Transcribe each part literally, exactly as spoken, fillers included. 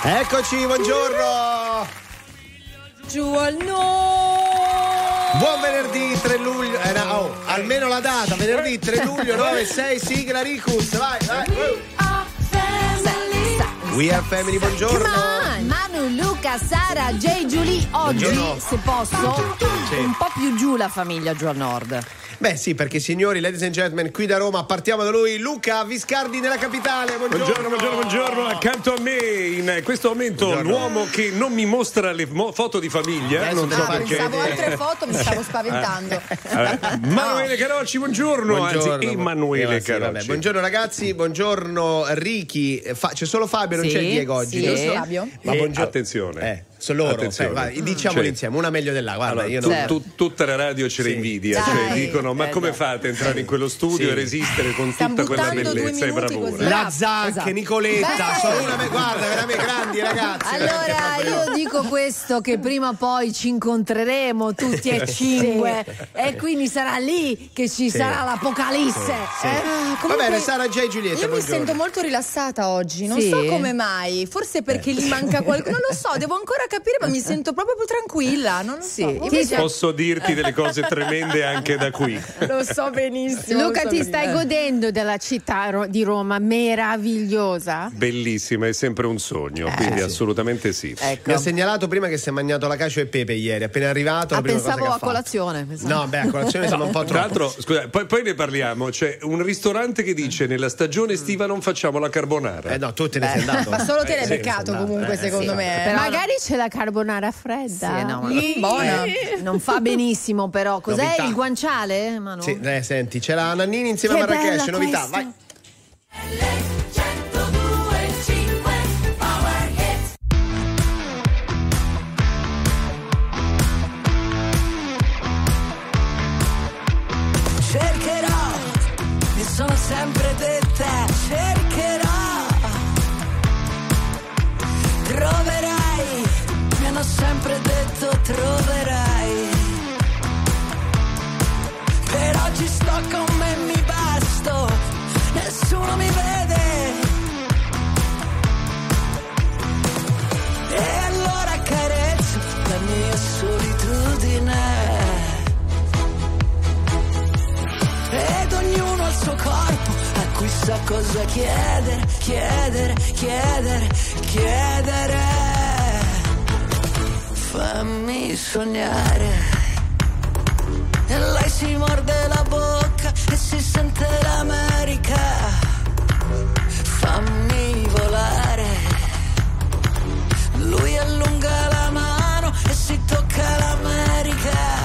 Eccoci, buongiorno. Giù al no. Buon venerdì tre luglio. Eh, no, oh, almeno la data, venerdì tre luglio nove sei, sigla Ricus. Vai, vai. We are family, buongiorno. Manu, Luca, Sara, J, Giulia. Oggi, buongiorno. Se posso, sì. Un po' più giù la famiglia giù al nord. Beh sì, perché signori, ladies and gentlemen, qui da Roma partiamo da lui, Luca Viscardi nella capitale. Buongiorno, buongiorno, buongiorno, buongiorno. Accanto a me in questo momento buongiorno. L'uomo che non mi mostra le mo- foto di famiglia. Non so ah, perché. Pensavo altre foto, mi stavo spaventando. Emanuele Carocci, buongiorno. Buongiorno. Anzi, Emanuele eh, sì, Carocci. Buongiorno ragazzi, buongiorno Ricky. Fa- c'è solo Fabio, non sì, c'è Diego oggi. Sì, giusto? Fabio. Ma buongiorno. Attenzione. Eh. Sono loro, cioè, vai, diciamolo cioè, insieme, una meglio dell'altra. Guarda, allora, io non... tu, tu, tutta la radio ce sì. la invidia, Dai, cioè dicono: ma eh, come no. fate a entrare in quello studio sì. e resistere con Stiamo tutta quella bellezza e bravura? Così. La Zacche, esatto. Nicoletta, Beh. sono una me- guarda, veramente grandi ragazzi. Allora io dico questo, che prima o poi ci incontreremo tutti e cinque e quindi sarà lì che ci sì. sarà l'apocalisse. Sì, sì. Eh, comunque... Va bene, Sara, J, Giulietta. Io buongiorno. mi sento molto rilassata oggi, non sì. so come mai, forse perché gli manca qualcosa, non lo so, devo ancora capire, ma mi sento proprio più tranquilla, non lo sì. so. Invece... Posso dirti delle cose tremende anche da qui. Lo so benissimo. Luca, so ti benissimo. stai godendo della città di Roma meravigliosa? Bellissima, è sempre un sogno, eh, quindi sì. assolutamente sì. Ecco. Mi ha segnalato prima che si è mangiato la cacio e pepe ieri, appena arrivato. Ah, la prima pensavo cosa che a ha fatto. colazione. Pensavo. No, beh, a colazione siamo un po' Tra troppo. l'altro, scusa, poi, poi ne parliamo. C'è un ristorante che dice: nella stagione estiva non facciamo la carbonara. Eh no, tu te ne sei andato. Ma solo te l'hai sì, beccato sei comunque, andato. secondo Eh, me. sì. Però- Magari c'è la carbonara fredda. Sì, no, ma- Mm, buona. Non fa benissimo, però. Cos'è Novità. il guanciale, Manu? Sì, eh, senti, c'è la Nannini insieme Che a Marrakesh, bella novità, questa. vai. Cercherò, mi sono sempre detta, cercherò, troverai, mi hanno sempre detto troverai, per oggi sto con me, mi basto, nessuno mi vede, e allora accarezzo la mia solitudine. Ed ognuno ha il suo corpo a cui sa cosa chiedere, chiedere, chiedere, chiedere. Fammi sognare. E lei si morde la bocca e si sente l'America. Fammi volare. Lui allunga la mano e si tocca l'America.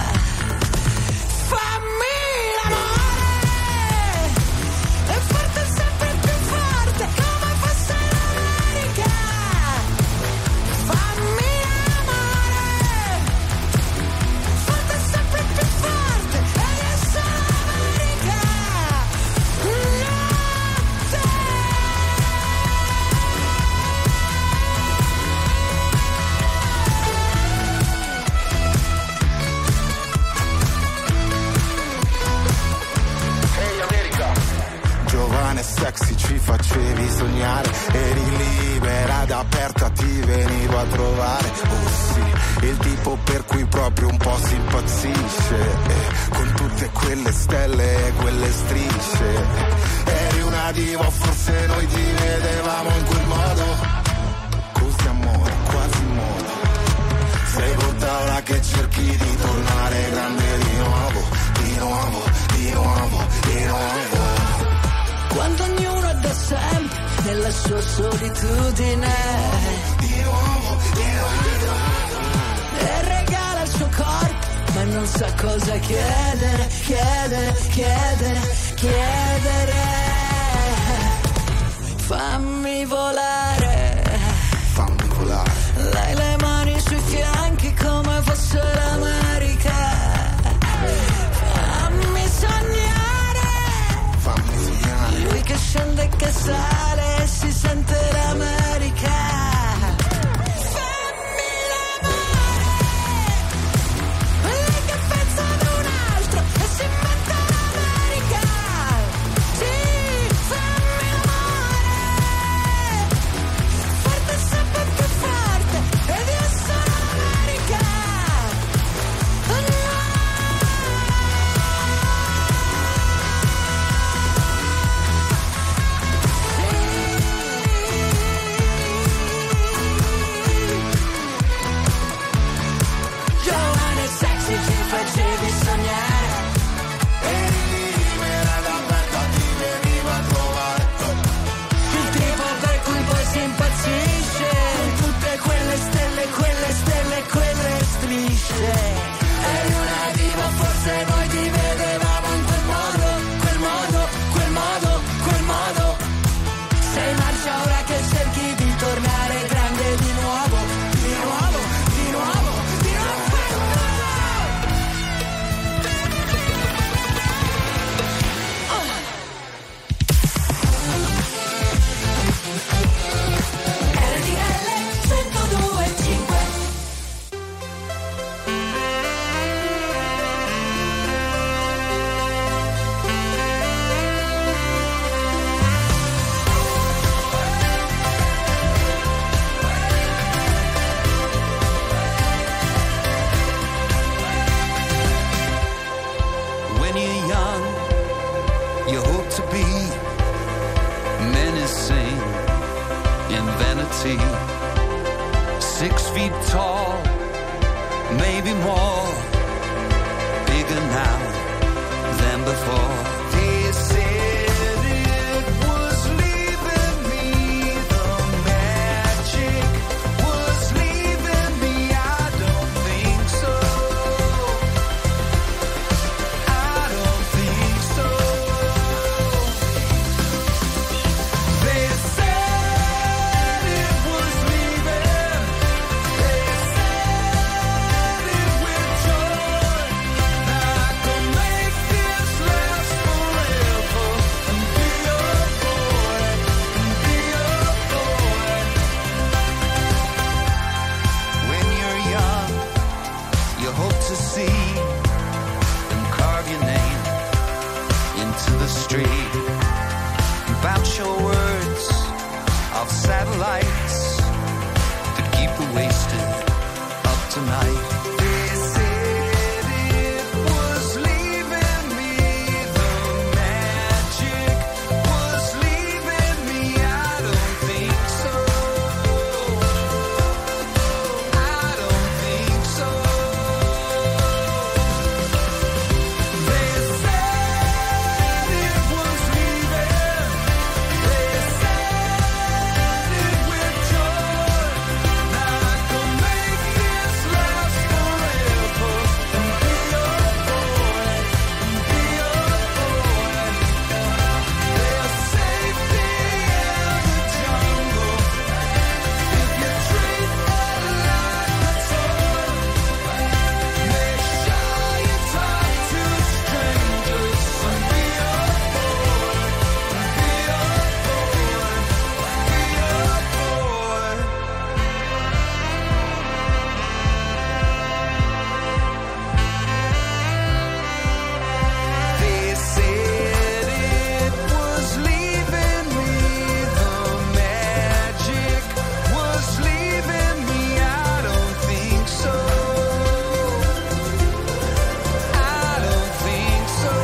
Sexy, ci facevi sognare, eri libera, da aperta ti venivo a trovare. Oh sì, il tipo per cui proprio un po' si impazzisce, eh, con tutte quelle stelle e quelle strisce. Eri una diva, forse noi ti vedevamo in quel modo. Così amore, quasi modo. Sei brutta ora che cerchi di tornare grande di nuovo, di nuovo, di nuovo, di nuovo. Quando ognuno è da sempre nella sua solitudine, di nuovo, di nuovo, e regala il suo corpo, ma non sa cosa chiedere, chiedere, chiedere, chiedere. Fammi volare, fammi volare. lei le mani sui fianchi come fosse l'America. Fammi sognare, fammi sognare. lui che scende e che sale e si sente l'America. Fammi l'amore, lei che pensa ad un altro e si mette l'America. Sì, fammi l'amore, forte sempre più missing in vanity. Six feet tall, maybe more, bigger now than before. They said it was leaving me, the magic was leaving me. I don't think so. I don't think so. They said it was leaving. They said it with joy. I can make this last forever and be your boy, and be your boy. When you're young, you hope to see and carve your name into the street. Bounce your words off satellites that keep you wasted up tonight. They said it was leaving me, the magic was leaving me. I don't think so. I don't think so. They said it was leaving. They said it with joy. Now I can make this last forever and be your boy, and be your boy. There's safety in the jungle if you treat it like a toy. Make sure you talk to strangers and be your boy, and be your boy, be your boy. They said it was leaving me, the magic was leaving me. I don't think so. I don't think so.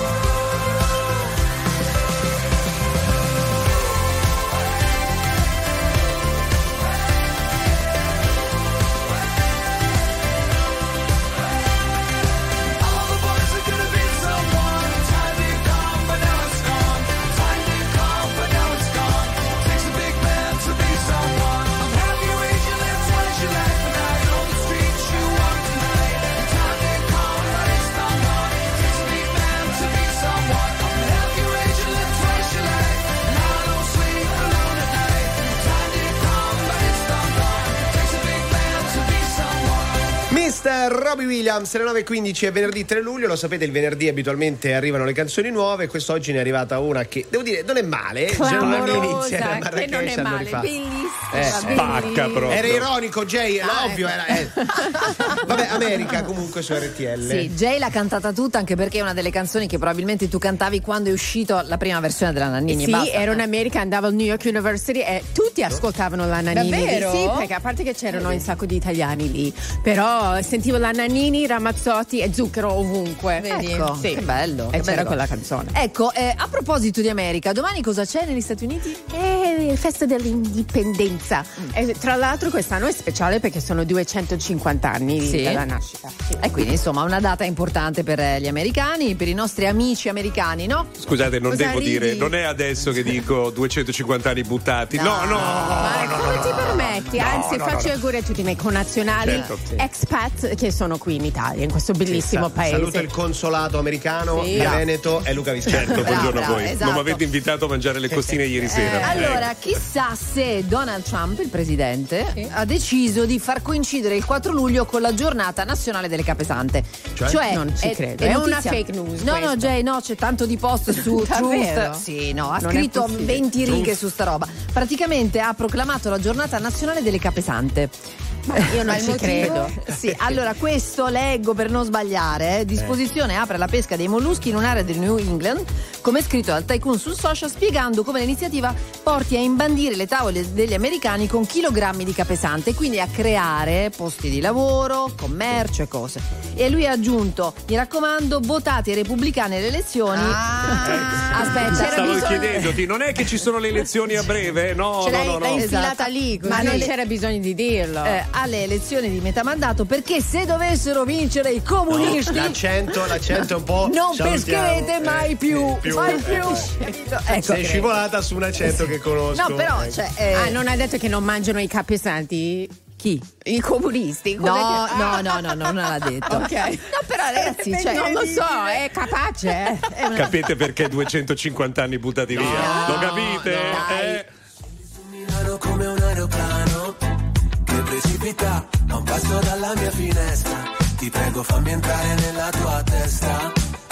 All the boys are gonna be someone. Time did come, but now it's gone. Time did come, but now it's gone. Takes a big man to be someone. I'm happy you age your lips, twice your life, and I on the streets you walk tonight. Time did come, but it's not gone. Takes a big man to be someone. I'm happy you age your lips, twice your life, and I don't sleep alone at night. Time did come, but it's not gone. Takes a big man to be someone. mister Robbie Williams, alle nove e quindici è venerdì tre luglio, lo sapete, il venerdì abitualmente arrivano le canzoni nuove, quest'oggi ne è arrivata una che, devo dire, non è male. Clamorosa, insieme a che Marrakesh non è hanno male, rifatto. bellissima, Eh, spacca bellissima. proprio. Era ironico, Jay, Ah, ovvio era. eh. Vabbè, America comunque su R T L. Sì, Jay l'ha cantata tutta, anche perché è una delle canzoni che probabilmente tu cantavi quando è uscito la prima versione della Nannini. Sì, Basta. ero in America, andavo al New York University e tutti ascoltavano la Nannini. Davvero? Sì, perché a parte che c'erano un sacco di italiani lì, però sentivo la Nannini, Ramazzotti e Zucchero ovunque. Vedi? Ecco, Sì. che bello. E che c'era bello. quella canzone. Ecco, eh, a proposito di America, domani cosa c'è negli Stati Uniti? È il festa dell'indipendenza. E, tra l'altro quest'anno è speciale perché sono duecentocinquanta anni Sì. dalla nascita. Sì. E quindi insomma una data importante per eh, gli americani, per i nostri amici americani, no? Scusate, non Cosa devo ridi? dire, non è adesso che dico duecentocinquanta anni buttati. No, no. Ma no, come no, ti no, permetti? no, Anzi, no, faccio no. auguri a tutti i miei connazionali Certo, sì. expat che sono qui inItalia, in questo bellissimo Sa- paese. Saluto il consolato americano Sì. di Veneto e Luca Visconti. Certo, Brava, buongiorno a brava, voi. esatto. Non mi avete invitato a mangiare le costine ieri sera. Eh, allora, chissà se Donald Trump, il presidente, Sì. ha deciso di far coincidere il quattro luglio con la giornata nazionale delle capesante. Cioè? Non ci credo, è una fake news No, no, questo. Jay, no, c'è tanto di post su Davvero? Truth. Sì, no, ha Non è scritto possibile. venti righe su sta roba. Praticamente ha proclamato la giornata nazionale delle capesante. Ma io non il ci motivo? credo. Sì, allora questo leggo per non sbagliare, eh, disposizione apre la pesca dei molluschi in un'area del New England come scritto dal tycoon sul social, spiegando come l'iniziativa porti a imbandire le tavole degli americani con chilogrammi di capesante e quindi a creare posti di lavoro, commercio e cose. E lui ha aggiunto: mi raccomando, votate i repubblicani alle elezioni. Ah, aspetta, c'era Stavo bisogno... chiedendoti, non è che ci sono le elezioni a breve? No, Ce no, l'hai, no, l'hai no. infilata Esatto. lì, così. Ma Ma non le- c'era bisogno di dirlo. Eh, alle elezioni di metà mandato, perché se dovessero vincere i comunisti L'accento, l'accento è un po'. non salutiamo. pescherete mai Eh, più, più, mai eh. più. Ecco, Sei scivolata su un accento che conosco. no, però, Ecco. cioè, eh, Ah, non hai detto che non mangiano i capesanti? chi? I comunisti? No, Cosa che- no, no, no, no, non l'ha detto. Ok. No, però ragazzi, cioè, non lo so, è capace. eh. è una- Capite perché duecentocinquanta anni buttati via? Lo capite? no, dai. Eh? Milano come un aeroplano che precipita a un passo dalla mia finestra. Ti prego fammi entrare nella tua testa.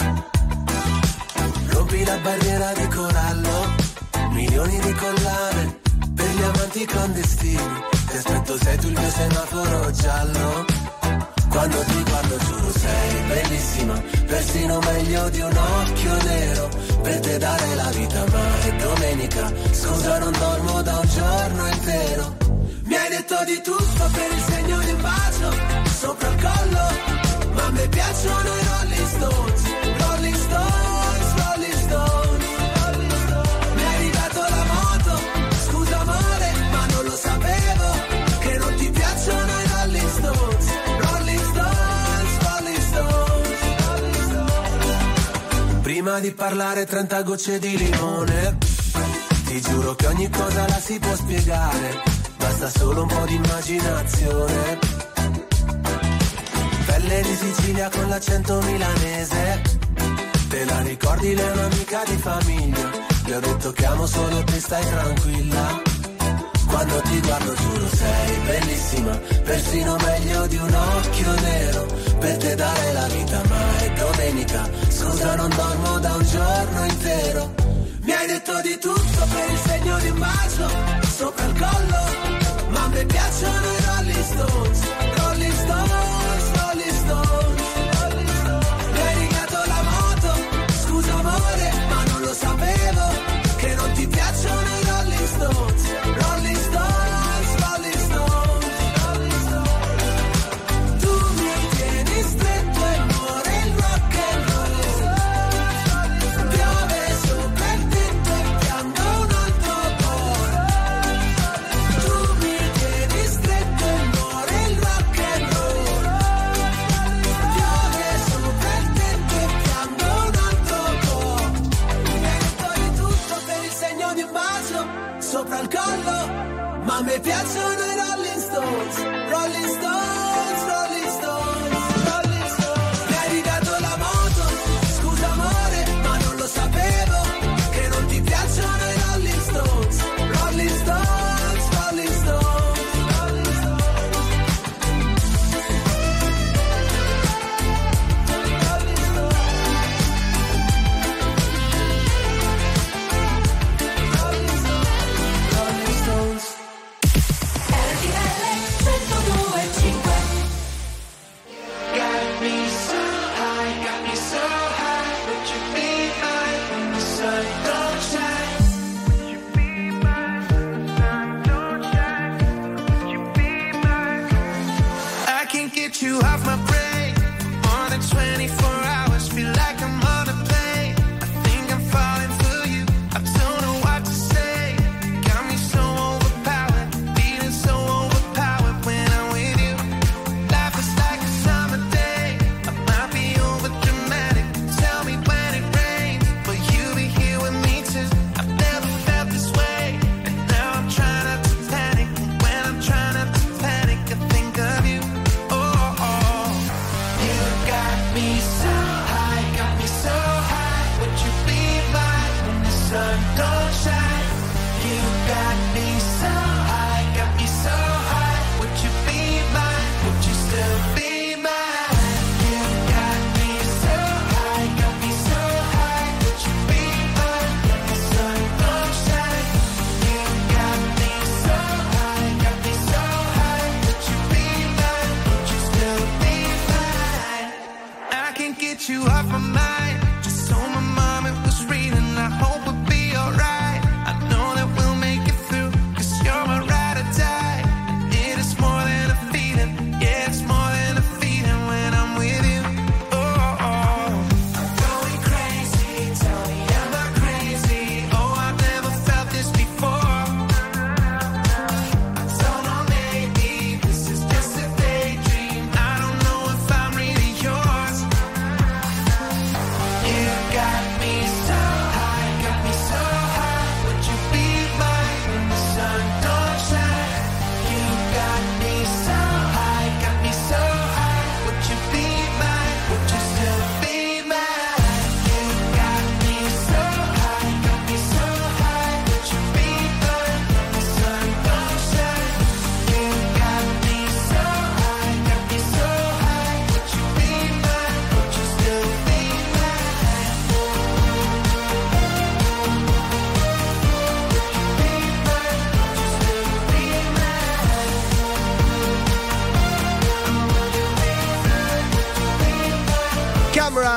Rompi la barriera di corallo, milioni di collane per gli amanti clandestini. Ti aspetto, sei tu il mio semaforo giallo. Quando ti guardo giuro sei bellissima, persino meglio di un occhio nero. Per te dare la vita ma è domenica, scusa non dormo da un giorno intero. Mi hai detto di tutto per il segno di un bacio sopra il collo, ma a me piacciono i Rolling Stones, Rolling Stones, Rolling Stones, Rolling Stones. Mi hai ridato la moto, scusa amore, ma non lo sapevo, che non ti piacciono i Rolling Stones, Rolling Stones, Rolling Stones, Rolling Stones. Prima di parlare trenta gocce di limone, ti giuro che ogni cosa la si può spiegare, basta solo un po' di immaginazione. Pelle di Sicilia con l'accento milanese, te la ricordi, lei è un'amica di famiglia. Le ho detto che amo solo te, stai tranquilla. Quando ti guardo giuro sei bellissima, persino meglio di un occhio nero. Per te dare la vita ma è domenica, scusa non dormo da un giorno intero. Mi hai detto di tutto per il segno di un bacio sopra il collo, ma a me piacciono i Rolling Stones, Rolling Stones, Rolling Stones, Rolling Stones. Mi hai ridato la moto, scusa amore, ma non lo sapevo, che non ti piacciono i Rolling Stones, Rolling Stones, Rolling Stones, Rolling Stones. Tu mi tieni stretto e muore il rock and roll, piove sopra il tetto e piango un altro po'. Tu mi tieni stretto e muore il rock and roll, piove sopra il tetto e piango un altro po'. Mi hai detto di tutto per il segno di un bacio sopra il collo, ma a me piacciono i Rolling Stones, Rolling Stones, Rolling Stones, Rolling Stones. Mi hai ridato la moto, scusa amore, ma non lo sapevo, che non ti piacciono i Rolling Stones, Rolling Stones, Rolling Stones, Rolling Stones. Rolling Stones. R T L centodue e cinque.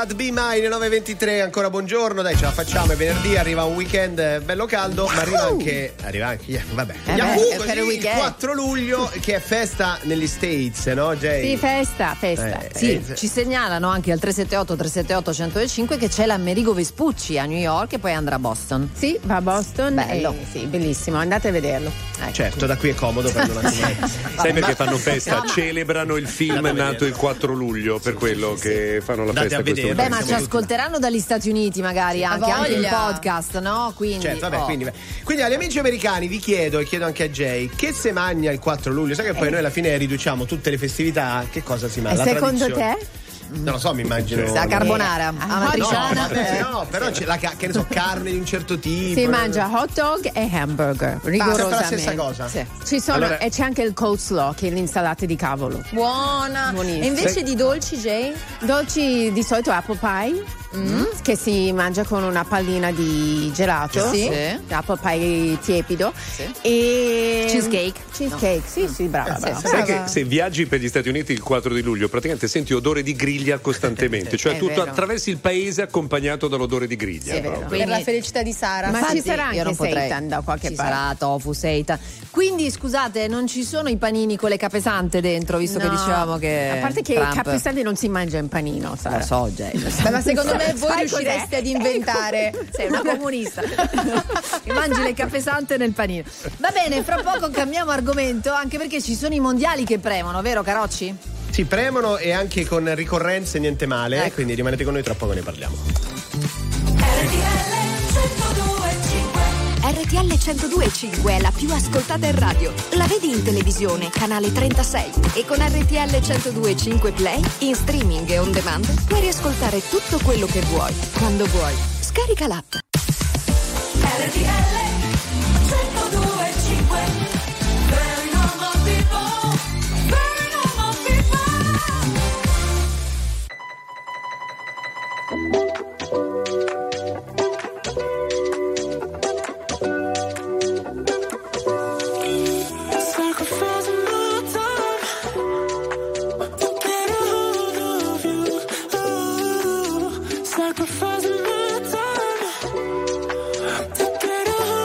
Not Be Mine nove e ventitré, ancora buongiorno, dai, ce la facciamo, è venerdì, arriva un weekend bello caldo, ma arriva anche arriva anche yeah, vabbè. Eh Yahoo, beh, così, per il il weekend. quattro luglio che è festa negli States, no Jay? Sì, festa, festa. Eh, Sì, eh, ci segnalano anche al tre sette otto tre sette otto uno zero cinque che c'è l'Amerigo Vespucci a New York e poi andrà a Boston. Sì, va a Boston. Bello. e- sì, bellissimo, andate a vederlo. Ecco. Certo, da qui è comodo per un attimo. Sai perché fanno festa? Celebrano il film Andate a nato vedere. il quattro luglio, per quello che fanno la Andate festa a questo vedere. Beh, weekend. ma ci Siamo tutti ascolteranno dagli Stati Uniti magari anche, anche in voglia. podcast, no? Quindi, Certo, vabbè, oh. quindi, quindi agli amici americani vi chiedo e chiedo anche a Jay che se magna il quattro luglio, sai che poi noi alla fine riduciamo tutte le festività, che cosa si E mangia? La secondo tradizione. te? Non lo so, mi immagino. La carbonara, Ah, No, amatriciana. vabbè, no, però c'è la ca- che ne so, carne di un certo tipo. Si mangia hot dog e hamburger, sempre rigorosamente. la stessa cosa? Sì. Ci sono, Allora- e c'è anche il coleslaw, che è l'insalata di cavolo. Buona. Buonissimo. E invece Sai- di dolci, Jay? Dolci di solito apple pie, Mm. che si mangia con una pallina di gelato. Sì. Apple pie tiepido. Sì. E Cheesecake? Cheesecake, sì, sì, brava. brava. Sai che se viaggi per gli Stati Uniti il quattro di luglio praticamente senti odore di griglia costantemente, cioè È tu vero. attraversi il paese accompagnato dall'odore di griglia. Sì, è vero. proprio. Quindi- Per la felicità di Sara. Ma Infatti, ci sarà io anche non potrei. seitan da qualche Ci parte. sarà tofu, seitan. Quindi scusate, non ci sono i panini con le capesante dentro, visto che No. dicevamo che A parte che Trump- il capestante non si mangia in panino, Sara. Lo so, Jay. lo so. Beh, ma secondo me voi Sai riuscireste cos'è? ad inventare. Sei una comunista. Mi mangi le capesante nel panino. Va bene, fra poco cambiamo argomento, anche perché ci sono i mondiali che premono, vero Carocci? Si premono e anche con ricorrenze niente male, Ecco. quindi rimanete con noi, tra poco ne parliamo. R T L centodue e cinque è la più ascoltata in radio. La vedi in televisione, canale trentasei. E con R T L centodue e cinque Play, in streaming e on demand, puoi riascoltare tutto quello che vuoi, quando vuoi. Scarica l'app. R T L centodue e cinque. Very normal people. Very normal people. Sacrificing my time to get a hold of you. Oh, sacrificing my time to get a hold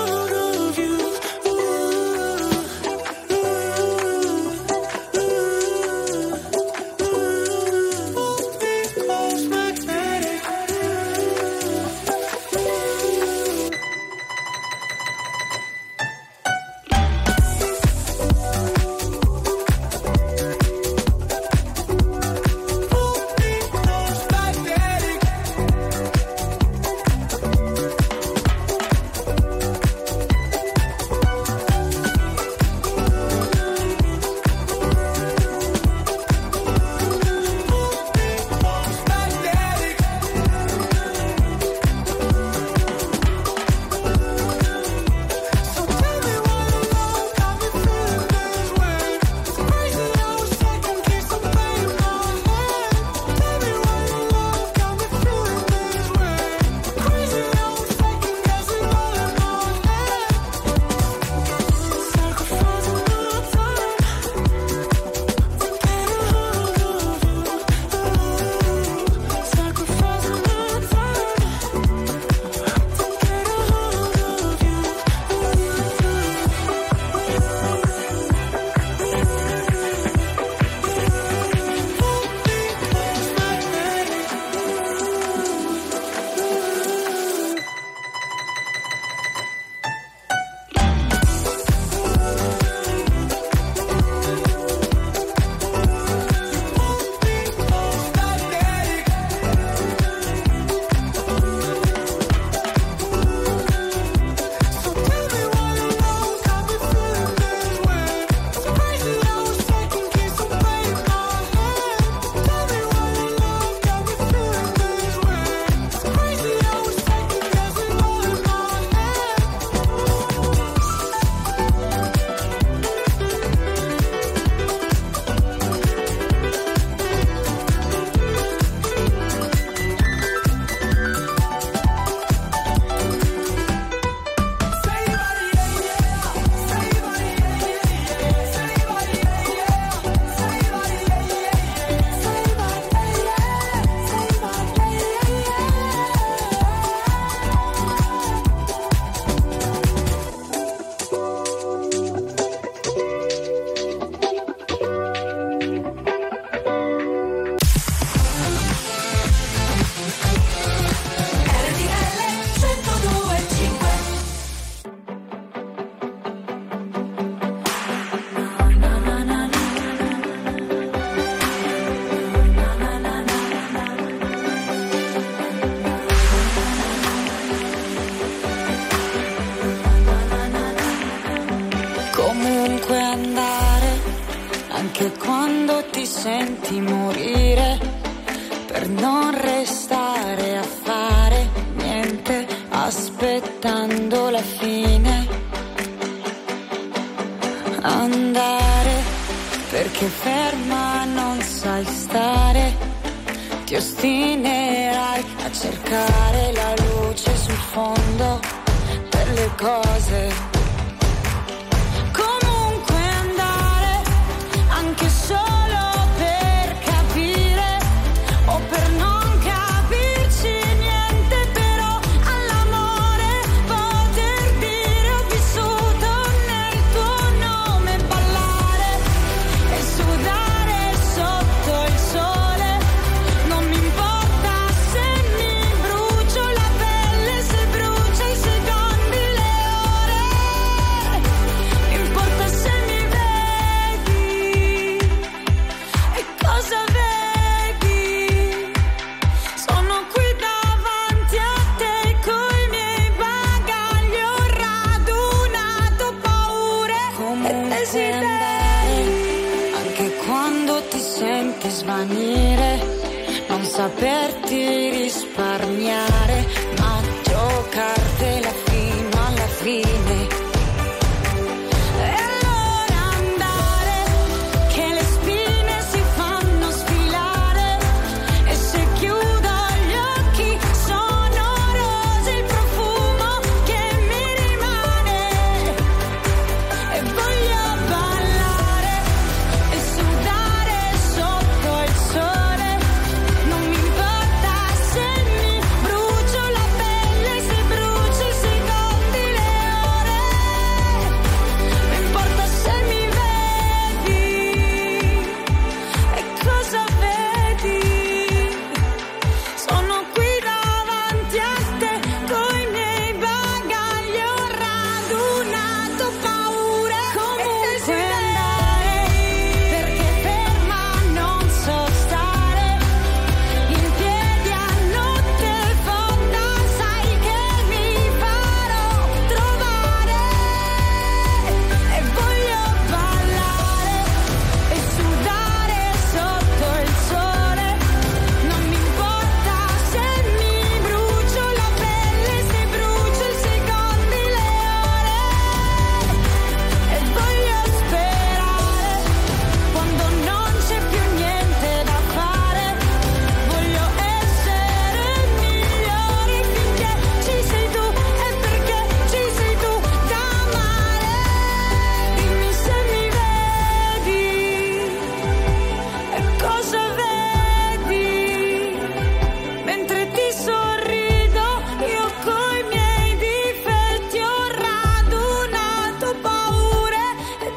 ti senti morire per non restare a fare niente, aspettando la fine. Andare perché ferma non sai stare, ti ostinerai a cercare la luce sul fondo delle cose. Comunque andare, anche solo per capire o per non capirci niente, però all'amore poter dire ho vissuto nel tuo nome, ballare e sudare sotto il sole. Non mi importa se mi brucio la pelle, se brucia i secondi, le ore. Mi importa se mi vedi e cosa vedi. Sono qui davanti a te coi miei bagagli, ho radunato paure e desideri. Anche quando ti senti svanire, non saperti risparmiare, ma giocartela fino alla fine. E allora andare, che le spine si fanno sfilare, e se chiudo gli occhi sono rose il profumo che mi rimane. E voglio ballare e sudare sotto il sole. Non mi importa se mi brucio la pelle, se brucio i secondi, le ore. Mi importa se mi vedi e cosa vedi. Sono qui davanti a te coi miei bagagli, ho radunato paure. Comunque andare, perché ferma non so stare, in piedi a notte fonda, sai che mi farò trovare. E voglio ballare e sudare sotto il sole. Non mi importa se mi brucio la pelle, se brucio i secondi, le ore. E voglio sperare quando non c'è più niente da fare. Voglio essere migliore finché ci sei tu, e perché ci sei tu da amare. Dimmi se mi vedi e cosa vedi. Mentre ti sorrido io coi miei difetti ho radunato paure e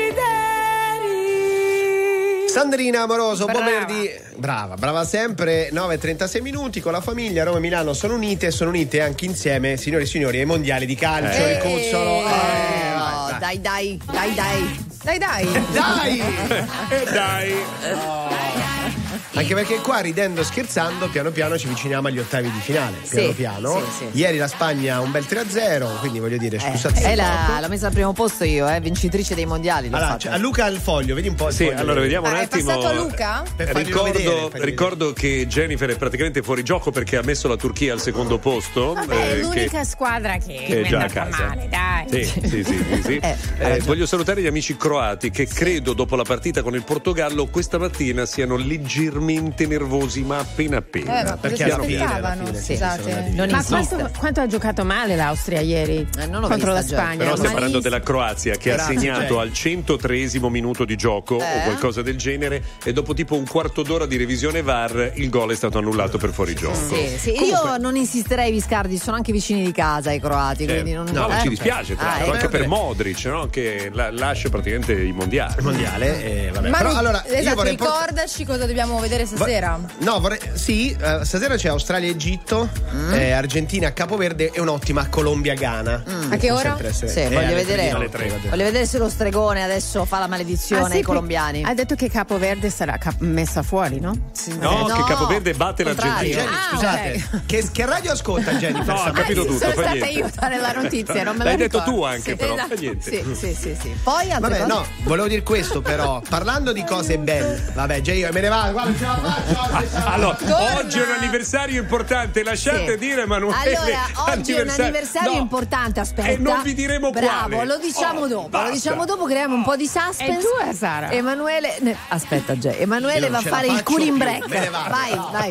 desideri. Sandrina Amoroso, buon Brava. venerdì. Brava, brava sempre. nove e trentasei minuti con la famiglia. Roma e Milano sono unite e sono unite anche insieme, signori e signori, ai mondiali di calcio. Eh. Il Cuzzolo. Eh, No, vai, dai, dai, dai, dai. Dai, dai. dai. E dai. Anche perché qua, ridendo e scherzando, piano piano ci avviciniamo agli ottavi di finale. Piano Sì, piano. sì, sì. Ieri la Spagna un bel tre a zero, quindi voglio dire, Eh, scusate. lei l'ha, l'ha messa al primo posto io, eh, vincitrice dei mondiali. l'ho Allora, fatta. c'è- a Luca il foglio, vedi un po' il Sì, foglio. allora vediamo un Ah, è attimo. passato a Luca? Per farglielo Ricordo, vedere, farglielo ricordo che Jennifer è praticamente fuori gioco perché ha messo la Turchia al secondo posto. Vabbè, eh, è che- l'unica squadra che, che è è già a andata casa. male, dai. Sì, sì, sì, sì, sì. Eh, ha Eh, ragione. voglio salutare gli amici croati che credo dopo la partita con il Portogallo questa mattina siano leggermente nervosi, ma appena appena. Eh, ma perché cosa alla si fine, alla aspettavano? fine, sì, Scusate. sono andati via. Non Ma insiste. quanto, quanto ha giocato male l'Austria ieri Eh, non l'ho contro la vista, già. Spagna? Però stiamo Malissimo. parlando della Croazia che ha Grazie, segnato Jenny. al centotreesimo minuto di gioco o Eh? qualcosa del genere e dopo tipo un quarto d'ora di revisione V A R il gol è stato annullato per fuorigioco. Sì, sì. Io non insisterei, Viscardi, sono anche vicini di casa i croati, Eh, quindi non, no, eh? ci dispiace tra Ah, l'altro, eh. anche per Modric, no? Che la- lascia praticamente i mondiali. mondiale. eh, vabbè. Manu, Però allora io esatto, vorrei port- ricordaci cosa dobbiamo Cosa vedere stasera? No, vorrei, sì, eh, stasera c'è Australia-Egitto, Mm. eh, Argentina-Capoverde e un'ottima Colombia-Ghana. Mm. A che Può ora? sempre essere- Sì, eh, voglio alle vedere. tre, alle tre. Voglio vedere se lo stregone adesso fa la maledizione Ah, sì, ai colombiani. Ha detto che Capoverde sarà cap- messa fuori, no? No, No, che Capoverde batte contrario. l'Argentina. Jenny, Ah, scusate, che, che radio ascolta Jennifer? No, ha stamattina? capito tutto. Sono fa stata niente. io a dare la notizia, non me la L'hai detto ricordo. tu anche, Sì, però. esatto. Fa niente. Sì, sì, sì, sì. Poi altre Vabbè, cose? no, volevo dire questo però, parlando di cose belle, vabbè, già io me ne vado, guarda, ce la faccio oggi, ce la Allora, Torna. oggi è un anniversario importante, lasciate Sì. dire Emanuele. Allora, oggi è un anniversario No. importante, aspetta. E non vi diremo Bravo, quale. lo diciamo Oh, dopo, basta. lo diciamo dopo, creiamo un po' di suspense. E tu, Sara? Emanuele, ne- aspetta, Jay. Io Emanuele non va a ce la fare il faccio cooling più, break. me ne vado. Vai, vai.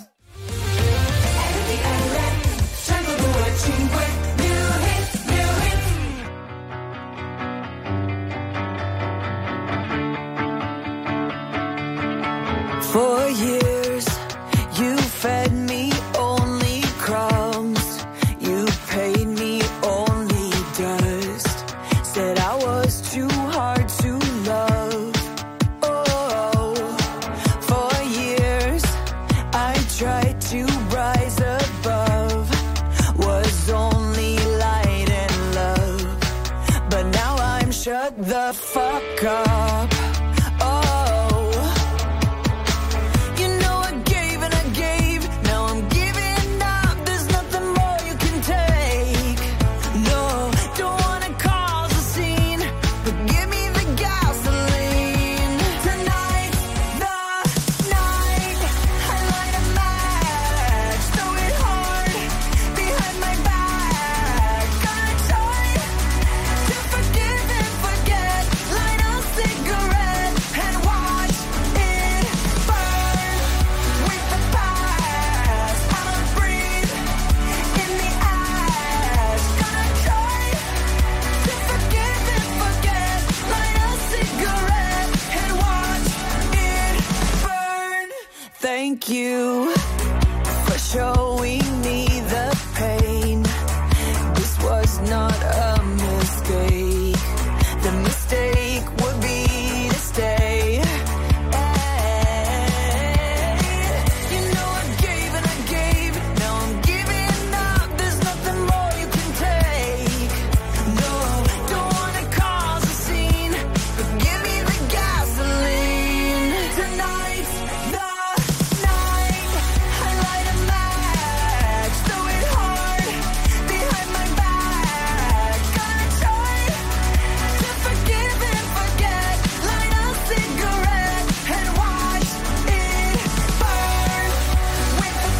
For years, you fed me only crumbs. You paid me only dust. Said I was too hard to love. Oh, for years, I tried to rise above. Was only light and love. But now I'm shut the fuck up. Thank you for showing me the pain. This was not a mistake. The mistake would be to stay. You know I gave and I gave. Now I'm giving up. There's nothing more you can take. No, don't wanna cause a scene, but give me the gasoline. Tonight's the night. I light a match, throw it hard behind my back. Gonna try to forgive and forget. Light a cigarette and watch it burn. With the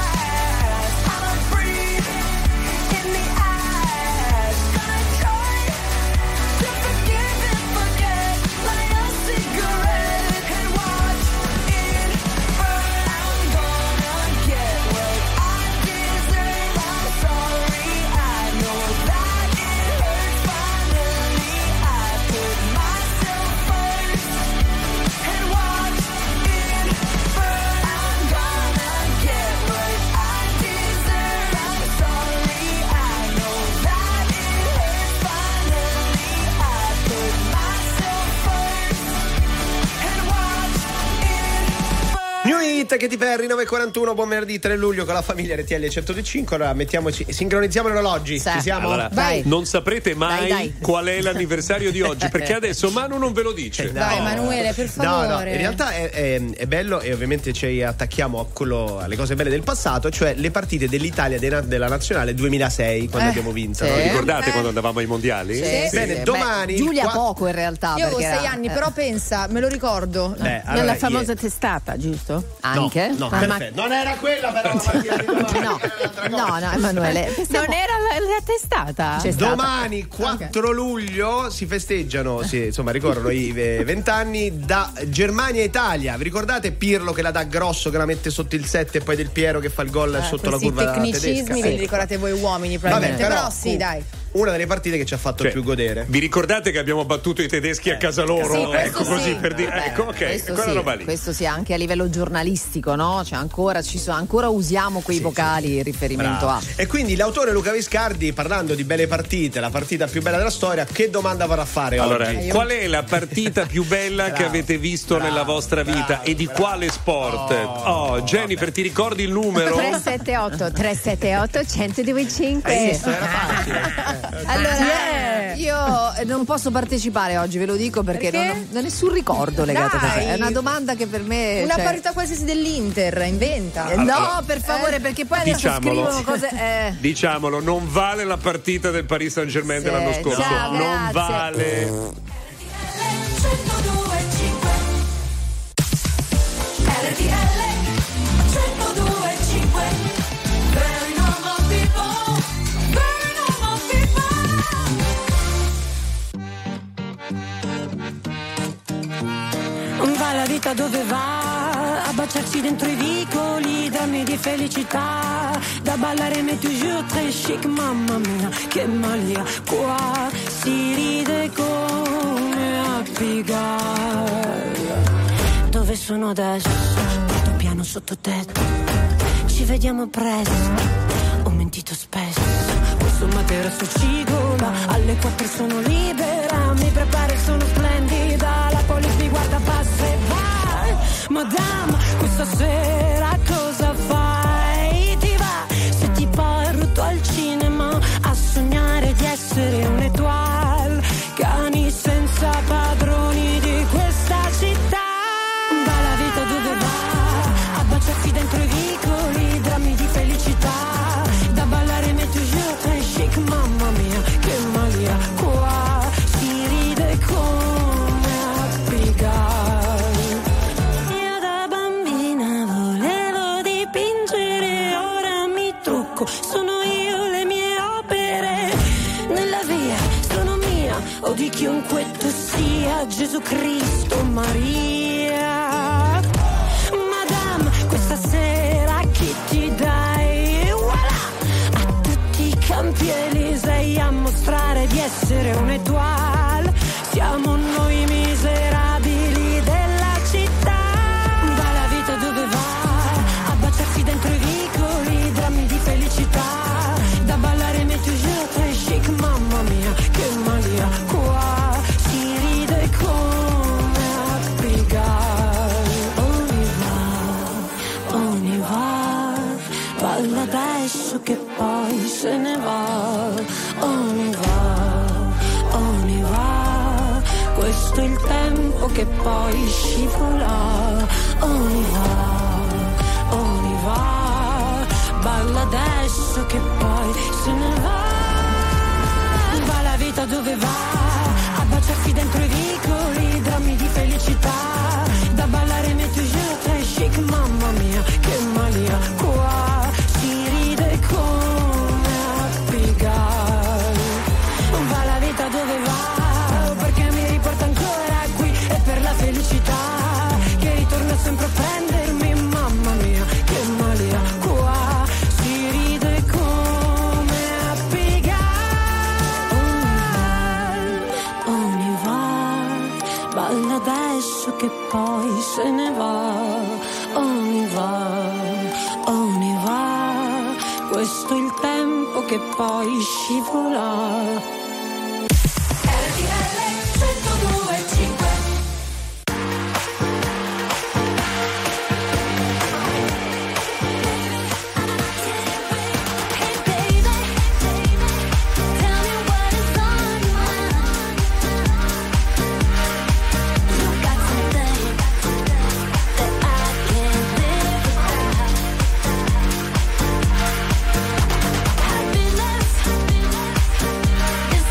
past, I'ma breathe in the ash. Gonna try to forgive and forget. Light a cigarette and watch it burn. I'm gonna get what I deserve. I'm sorry, I know that it hurts. Finally, I put myself first and watch it burn. I'm gonna get what I deserve. I'm sorry, I know that it hurts. Finally, I put myself first and watch it burn. New Hit, Katy Perry, nove e quarantuno, buon venerdì tre luglio con la famiglia R T L cento cinque. Allora mettiamoci, sincronizziamo gli orologi. Sì. Ci siamo? Allora, Vai. non saprete mai Dai, dai. qual è l'anniversario di oggi, perché adesso Manu non ve lo dice. Dai, Emanuele, per favore. No, no, in realtà è, è- è bello e ovviamente ci attacchiamo a quello, alle cose belle del passato, cioè le partite dell'Italia dei na- della nazionale duemilasei, quando Eh, abbiamo vinto. sì. no? Vi ricordate Eh. quando andavamo ai mondiali? Sì, Bene, sì, sì. domani Beh, Giulia qua- poco in realtà. Io avevo perché sei era- anni, eh. però pensa, me lo ricordo. Beh, allora, Nella famosa ieri- testata, giusto? Anche? No, Ah, ma- perfetto. Non era quella però la partita di domani, No, era un'altra cosa. no, no, Emanuele. Non era la, la testata? C'è stata. Domani quattro luglio si festeggiano, sì, insomma ricorrono i eh, vent'anni da Germania e Italia. Vi ricordate Pirlo che la dà grosso, che la mette sotto il sette e poi Del Piero che fa il gol Eh, sotto la questi curva tecnicismi tedesca? ve li Ecco. ricordate voi uomini probabilmente, Vabbè, però, però, sì, uh, dai. una delle partite che ci ha fatto Cioè, più godere. Vi ricordate che abbiamo battuto i tedeschi a casa loro? Sì, questo ecco così sì. per dire. Beh, ecco, ok, questo quella sì, roba lì. questo sì, anche a livello giornalistico, no? Cioè ancora, ci sono, ancora usiamo quei vocali in riferimento Bravo. a. E quindi l'autore Luca Viscardi, parlando di belle partite, la partita più bella della storia, che domanda vorrà fare Allora, oggi? qual è la partita più bella che Bravo, avete visto bravo, nella vostra vita bravo, e di quale sport? Oh, Jennifer, ti ricordi il numero? tre sette otto tre sette otto uno zero due cinque. Hai visto? Era facile. Allora, io non posso partecipare oggi, ve lo dico perché, Perché? non ho, non ho nessun ricordo legato a Dai. questo. È una domanda che per me. Una cioè- partita qualsiasi dell'Inter, inventa. Eh, no, per favore, perché poi adesso Diciamolo. scrivono cose. Eh. Diciamolo, non vale la partita del Paris Saint-Germain Sì, dell'anno scorso. ciao, non grazie. vale. Va la vita dove va a baciarci dentro i vicoli, drammi di felicità, da ballare mais toujours très chic, mamma mia, che malia, qua si ride come a Pigalle. Dove sono adesso? Tutto piano sotto tetto, ci vediamo presto, ho mentito spesso, questo materasso cigola, alle quattro sono libera, mi preparo e sono splendida, la police mi guarda passa e vai, madame, questa sera cosa fai? Ti va se ti porto al cinema a sognare di essere un'étoile, cani senza padroni di questa città. Va la vita dove va a baciarsi dentro i vicoli, drammi di felicità, da ballare mais toujours très chic, mamma mia, che malia, qua si ride come a Pigalle. Io da bambina volevo dipingere, ora mi trucco, sono io le mie opere, nella via sono mia o di chiunque tu sia, Gesù Cristo, Maria. Madame, questa sera chi ti dai? Voilà! A tutti i campi Elisei a mostrare di essere un'étoile, siamo noi miserabili della città. Va la vita dove va a baciarsi dentro i vicoli, drammi di felicità, da ballare mais toujours très chic, mamma mia, che malia, qua si ride come a Pigalle. Ogni va, ogni va, balla adesso che poi se ne va. Ogni va, ogni va, questo è il tempo che poi scivola. Ogni va, ogni va, balla adesso che poi se ne va. Va la vita dove va a baciarsi dentro i vicoli, drammi di felicità, da ballare mais toujours très chic, mamma mia, che malia, qua si ride come a Pigalle. Va la vita dove va, perché mi riporta ancora qui, e per la felicità che ritorna sempre a prendermi, mamma mia, che malia, qua si ride come a Pigalle. Ogni va, balla adesso che poi se ne va. Ogni va, ogni va, questo è il tempo che poi scivola. Is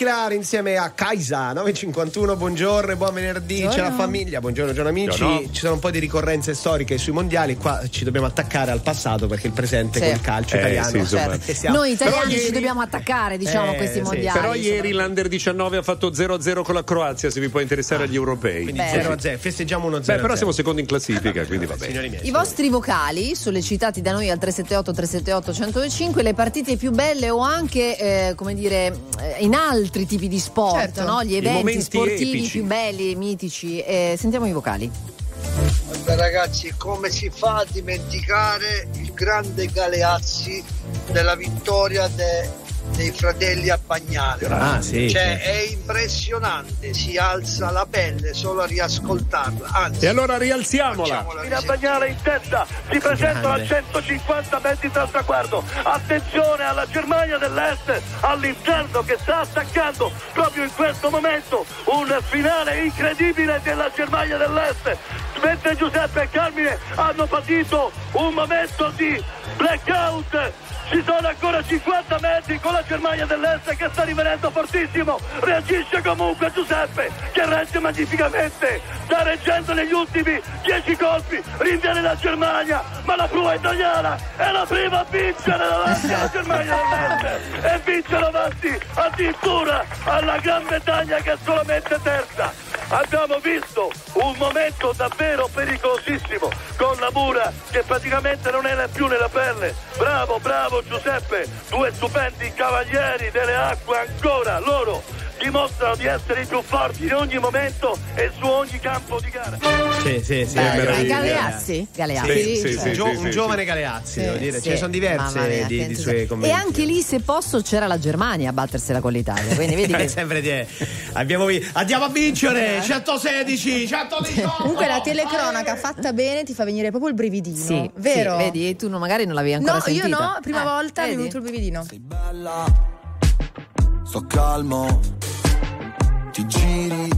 Pilar insieme a Kaisa. Nove e cinquantuno, buongiorno e buon venerdì. C'è la famiglia, buongiorno, buongiorno amici. Buongiorno. Ci sono un po' di ricorrenze storiche sui mondiali. Qua ci dobbiamo attaccare al passato perché il presente Sì. con il calcio Eh, italiano. sì, insomma. certo, che siamo- Noi italiani Però ci ieri- dobbiamo attaccare, diciamo, Eh, a questi sì. mondiali. Però ieri l'Under diciannove ha fatto zero a zero con la Croazia, se vi può interessare agli europei. Quindi Beh. zero a zero, festeggiamo uno zero. Beh, però siamo secondi in classifica, quindi va bene. Signori miei. I vostri vocali, sollecitati da noi al tre sette otto tre sette otto uno zero cinque, le partite più belle o anche, eh, come dire, eh, in altri tipi di sport, Certo. no? Gli I eventi momenti sportivi epici. più belli, mitici. Eh, sentiamo i vocali. Guarda ragazzi, come si fa a dimenticare il grande Galeazzi della vittoria de- dei fratelli a Bagnale? Ah, sì. Cioè è impressionante, si alza la pelle solo a riascoltarla. Anzi, E allora rialziamola. a Bagnale in testa, si presentano a centocinquanta metri dal traguardo. Attenzione alla Germania dell'Est, all'interno che sta attaccando proprio in questo momento un finale incredibile della Germania dell'Est, mentre Giuseppe e Carmine hanno patito un momento di blackout. Ci sono ancora cinquanta metri con la Germania dell'Est che sta rimanendo fortissimo. Reagisce comunque Giuseppe, che regge magnificamente. Sta reggendo negli ultimi dieci colpi. Rinviene la Germania, ma la prua italiana è la prima a vincere davanti alla Germania dell'Est. E vince davanti addirittura alla Gran Bretagna che è solamente terza. Abbiamo visto un momento davvero pericolosissimo con la Mura che praticamente non era più nella pelle. Bravo, bravo Giuseppe, due stupendi cavalieri delle acque ancora, loro dimostrano di essere i più forti in ogni momento e su ogni campo di gara. Sì, sì, sì. Beh, è meraviglia. Galeazzi, Galeazzi, Sì, sì, cioè. sì, Un, gio- sì, un sì, giovane sì. Galeazzi, Sì, devo dire. sì. Ce ne sono Mamma diverse mia, di, di attento, suoi sì. commenti. E anche lì, se posso, c'era la Germania a battersela con l'Italia. Quindi vedi Eh, che sempre di abbiamo vi- andiamo a vincere centosedici centodiciotto. Comunque la telecronaca fatta bene ti fa venire proprio il brividino. sì, Vero? sì, vedi, tu non- magari non l'avevi ancora No, sentita. io no, prima Eh, volta mi è vedi? venuto il brividino. Sei bella, sto calmo, ti giri,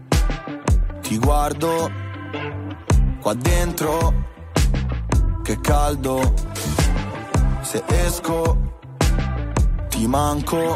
ti guardo, qua dentro, che caldo, se esco, ti manco,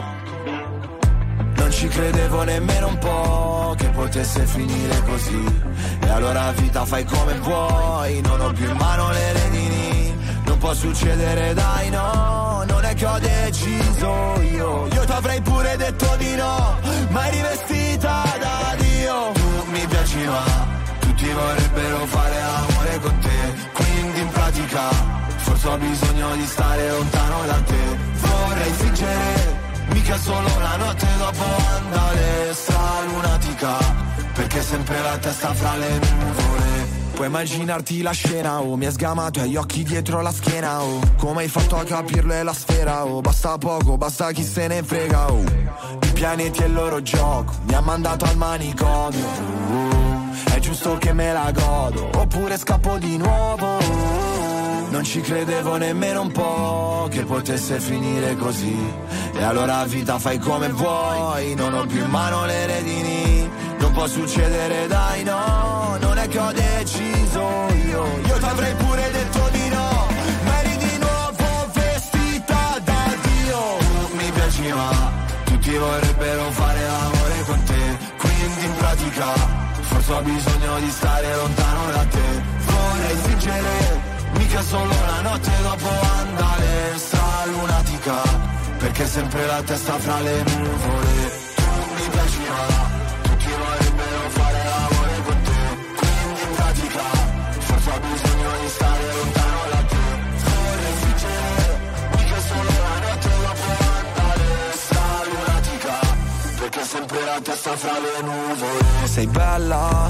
non ci credevo nemmeno un po' che potesse finire così, e allora vita fai come vuoi, non ho più in mano le redini. Non può succedere, dai, no, non è che ho deciso io. Io t'avrei pure detto di no, ma eri rivestita da Dio. Tu mi piaci ma tutti vorrebbero fare amore con te, quindi in pratica forse ho bisogno di stare lontano da te. Vorrei fingere, mica solo una notte dopo andare sta lunatica, perché sempre la testa fra le nuvole. Puoi immaginarti la scena, oh, mi hai sgamato e hai gli occhi dietro la schiena, oh. Come hai fatto a capirlo è la sfera, oh. Basta poco, basta chi se ne frega, oh. I pianeti e il loro gioco mi ha mandato al manicomio, oh. È giusto che me la godo, oppure scappo di nuovo, oh. Non ci credevo nemmeno un po' che potesse finire così, e allora vita fai come vuoi, non ho più in mano le redini. Non può succedere, dai, no, non è che ho deciso io. Io t'avrei pure detto di no, ma eri di nuovo vestita da Dio. Tu mi piaci ma tutti vorrebbero fare amore con te, quindi in pratica forse ho bisogno di stare lontano da te. Vorrei fingere, mica solo la notte dopo andare sta lunatica, perché sempre la testa fra le nuvole. Tu mi piaci ma tutti vorrebbero fare amore con te, quindi in pratica forse ho bisogno di stare lontano da te. Vorrei fingere, mica solo la notte dopo andare sta lunatica, perché sempre la testa fra le nuvole. Sei bella,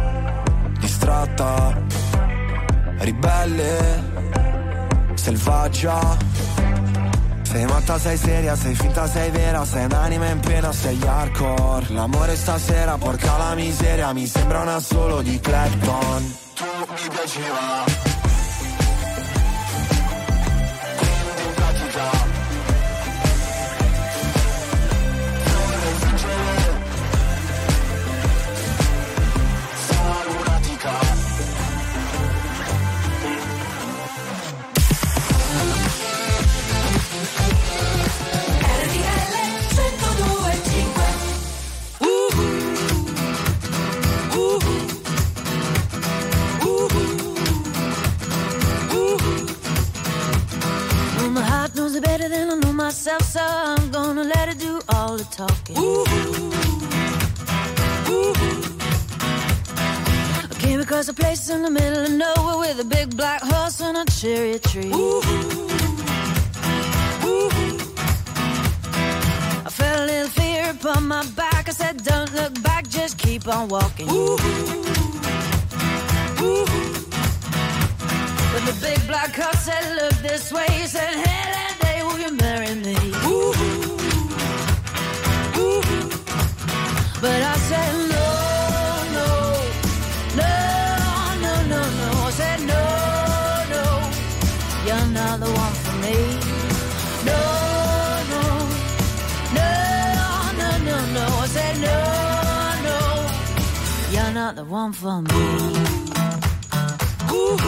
distratta, ribelle, selvaggia. Sei matta, sei seria, sei finta, sei vera, sei un'anima in pena, sei hardcore. L'amore stasera, porca la miseria, mi sembra una solo di Clapton. Tu mi piaceva, quindi in pratica vorrei fingere, sta lunatica. R T L centodue e cinque. talking. Ooh, ooh. I came across a place in the middle of nowhere with a big black horse and a cherry tree. Ooh, ooh. I felt a little fear upon my back. I said, don't look back, just keep on walking. Ooh, ooh. But the big black horse said, look this way. He said, hey, that day will you marry me? Ooh, ooh. But I said, no, no, no, no, no, no. I said, no, no, you're not the one for me. No, no, no, no, no, no. I said, no, no, you're not the one for me. Ooh.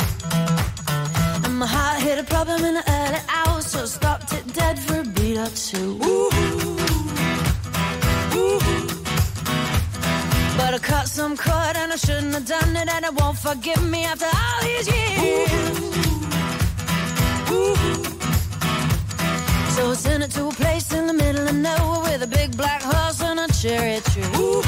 My heart hit a problem in the early hours, so I stopped it dead for a beat or two. Ooh, ooh. But I caught some cord and I shouldn't have done it, and it won't forgive me after all these years. Ooh. So I sent it to a place in the middle of nowhere with a big black horse and a cherry tree. Ooh.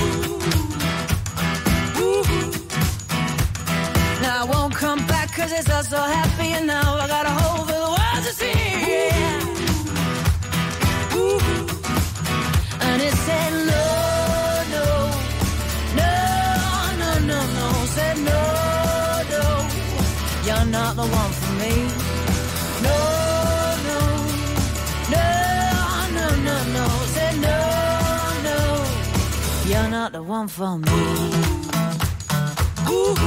Ooh. Now I won't come back cause it's all so happy, and now I got a hole for the world to see. Yeah. Ooh. And it said no, no, no, no, no, no. Said no, no, you're not the one for me. No, no, no, no, no, no. Said no, no, you're not the one for me. Ooh.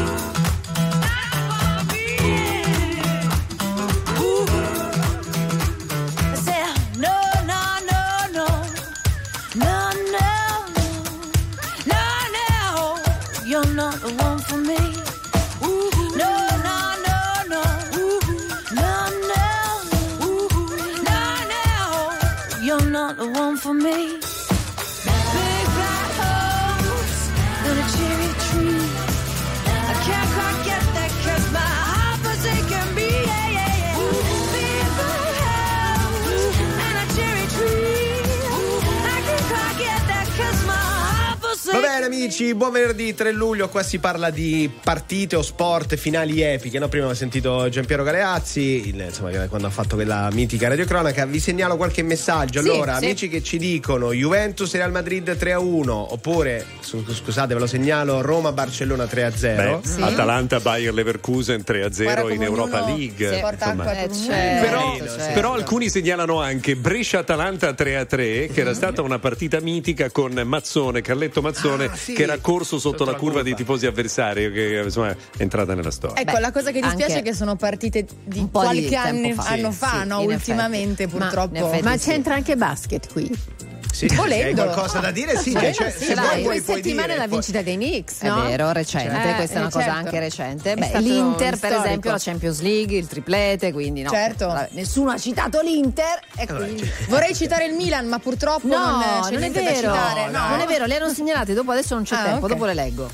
For me, big black horse and a cherry tree. I can't quite get that cause my heart forsaken me. Yeah, yeah, yeah. Big black horse and a cherry tree. I can't quite get that cause my heart forsaken me. Va bene amici, buon venerdì tre luglio. Qua si parla di partite o sport, finali epiche, no? Prima ho sentito Giampiero Galeazzi, il, insomma, quando ha fatto quella mitica radiocronaca. Vi segnalo qualche messaggio. Allora, sì, amici sì, che ci dicono Juventus Real Madrid tre a uno, oppure scusate ve lo segnalo, Roma Barcellona tre a zero. Beh, sì. Atalanta Bayer Leverkusen tre a zero in Europa League. Sì. Insomma, eh, certo, però, certo. però alcuni segnalano anche Brescia Atalanta tre a tre, che era stata una partita mitica con Mazzone, Carletto Mazzone, ah, sì, che era corso sotto, sotto la, la curva, curva dei tifosi avversari, che insomma è entrata nella storia. Ecco, Beh, la cosa che dispiace è che sono partite di qualche anno fa, anno fa sì, no? Ultimamente effetti. purtroppo. Ma, Ma sì. c'entra anche basket qui. Sì, se hai qualcosa da dire, sì, Volendo, cioè, sì, se dai, vuoi, due puoi settimane dire. la vincita dei Knicks, no? È vero, recente, Eh, questa è una eh, cosa certo. anche recente. È Beh, stato l'Inter, per storico. esempio, la Champions League, il triplete, quindi no. Certo. Vabbè, nessuno ha citato l'Inter. E quindi... Vorrei citare il Milan, ma purtroppo no, non c'è non è niente da vero. citare. No, non è vero, le hanno segnalate dopo, adesso non c'è Ah, tempo, ok. dopo le leggo.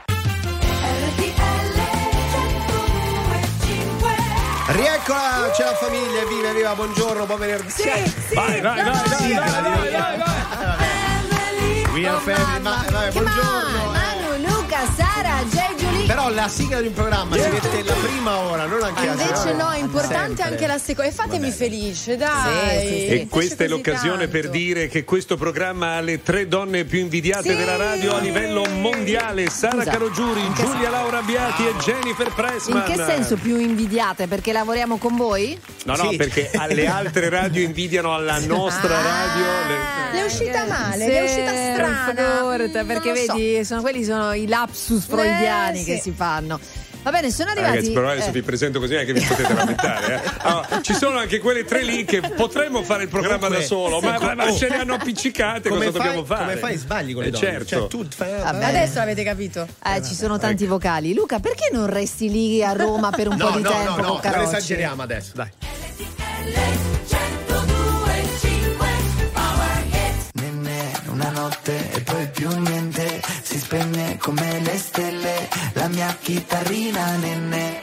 Rieccola, c'è la famiglia, viva, viva, buongiorno, buon venerdì. Sì, sì, Vai, vai, vai, vai, Sigla, vai, vai, direi. vai, vai. We are family, ma, vabbè, Come buongiorno. on, Manu, Luca, Sara, J. Giulia. Però la sigla di un programma si mette la prima ora, non anche la Invece seconda. no, è importante Sempre. anche la seconda. E fatemi felice, dai. Sì, sì, sì. E questa è l'occasione per dire che questo programma ha le tre donne più invidiate Sì. della radio a livello mondiale: Sara Scusa, Calogiuri, in che Giulia Laura Abbiati e Jennifer Pressman. In che senso più invidiate? Perché lavoriamo con voi? No, no, Sì. perché alle altre radio invidiano alla nostra Ah. radio. Le... Le è uscita male, Sì, le è uscita strana. figurate, Mm, perché non lo so. vedi, sono quelli sono i lapsus freudiani Eh, che sì. si fanno. Va bene, sono arrivati. Ragazzi, però adesso eh. vi presento così anche vi potete lamentare. Eh? Allora, ci sono anche quelle tre lì che potremmo fare il programma Comunque, da solo, ma, sì, ma, ma oh. ce le hanno appiccicate, Come cosa fai- dobbiamo fare? come fai sbagli con le Eh, donne? certo. Cioè, tu fai- Vabbè. Adesso l'avete capito. Eh, ci sono tanti vocali. Luca, perché non resti lì a Roma per un No, po' di no, tempo no, con no, non Carocci? esageriamo adesso, dai. Nenne, una notte e poi più niente, si spegne come le stelle, la mia chitarrina, nenne.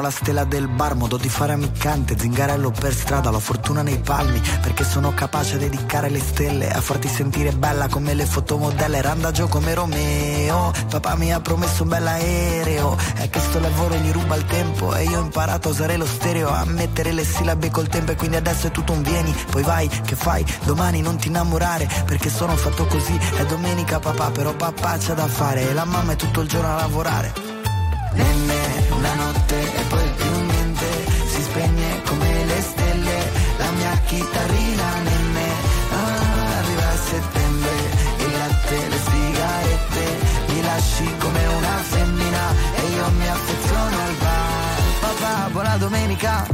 la stella del bar, modo di fare ammiccante, zingarello per strada, la fortuna nei palmi, perché sono capace di dedicare le stelle a farti sentire bella come le fotomodelle, randagio come Romeo. Papà mi ha promesso un bel aereo, è che sto lavoro gli ruba il tempo e io ho imparato a usare lo stereo, a mettere le sillabe col tempo, e quindi adesso è tutto un vieni, poi vai, che fai, domani non ti innamorare, perché sono fatto così, è domenica papà, però papà c'ha da fare e la mamma è tutto il giorno a lavorare. Nenne, una notte e poi più niente, si spegne come le stelle, la mia chitarrina nenne, ah, arriva a settembre, il latte, le sigarette, mi lasci come una femmina e io mi affeziono al bar. Papà, buona domenica.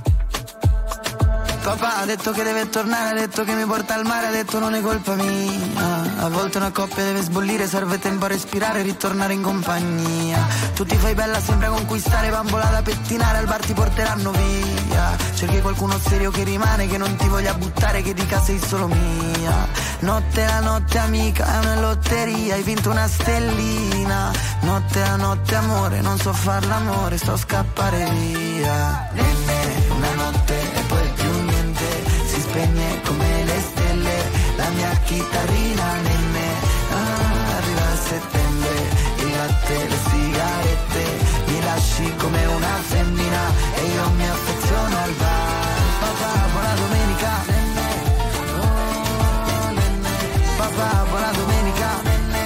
Papà ha detto che deve tornare, ha detto che mi porta al mare, ha detto non è colpa mia. A volte una coppia deve sbollire, serve tempo a respirare e ritornare in compagnia. Tu ti fai bella, sembra conquistare, bambola da pettinare, al bar ti porteranno via. Cerchi qualcuno serio che rimane, che non ti voglia buttare, che dica sei solo mia. Notte la notte amica, è una lotteria, hai vinto una stellina. Notte la notte amore, non so far l'amore, sto a scappare via. Nenne, una notte e poi più si spegne come le stelle, la mia chitarrina nenne, ah, arriva a settembre, il latte, le sigarette, mi lasci come una femmina e io mi affeziono al bar. Papà, buona domenica, nenne, oh, nenne, papà, buona domenica, nenne,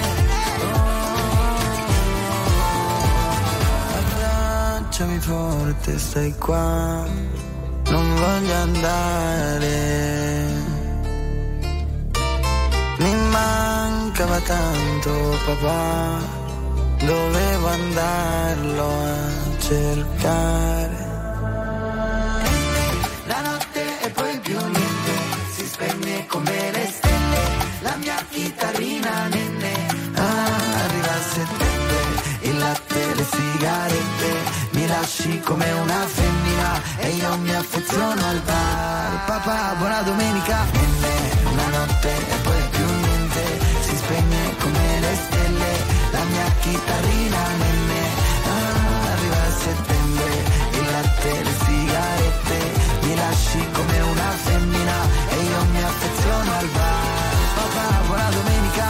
oh, abbracciami forte, stai qua. Non voglio andare, mi mancava tanto papà, dovevo andarlo a cercare. La notte e poi più niente, si spegne come le stelle, la mia chitarrina nenne, ah, arriva a settembre, il latte, le sigarette, mi lasci come una femmina e io mi affeziono al bar. Papà, buona domenica. Nenne, una notte e poi più niente, si spegne come le stelle, la mia chitarrina nenne, ah, arriva a settembre, il latte, le sigarette, mi lasci come una femmina e io mi affeziono al bar. Papà, buona domenica.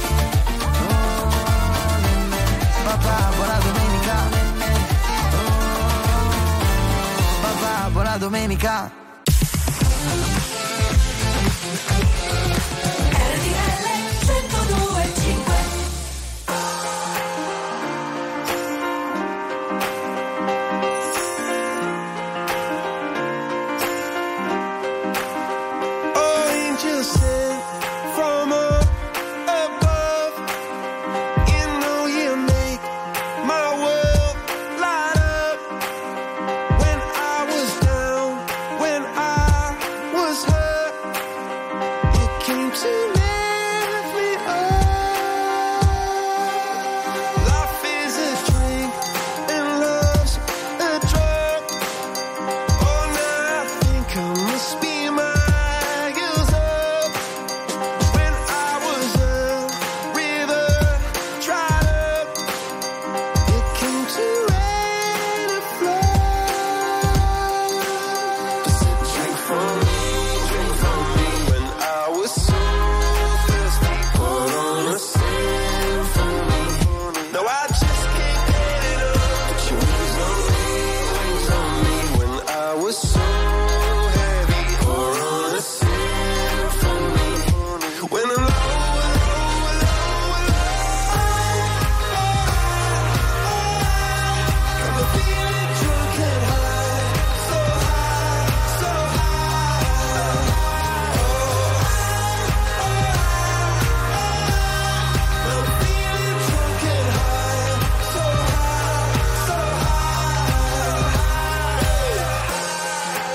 Oh, nenne, papà, buona domenica. Buona domenica. R T L centodue e cinque. Oh, angels sent from up above, you know you make my world light up. When I was down, when I was hurt, you came to lift me up. Life is a drink and love's a drug. Oh, now I think I must be miles up. When I was a river dried up, you came to rain and flood. Drink from me, drink from me. When I was so thirsty, pour on a symphony. No, I just can't get it up. Put your wings on me, wings on me. When I was so heavy, pour on a symphony. When I'm low, low, low, low, I'm feeling drunk and high, so high, so high. I'm feeling drunk and high, so high, so high.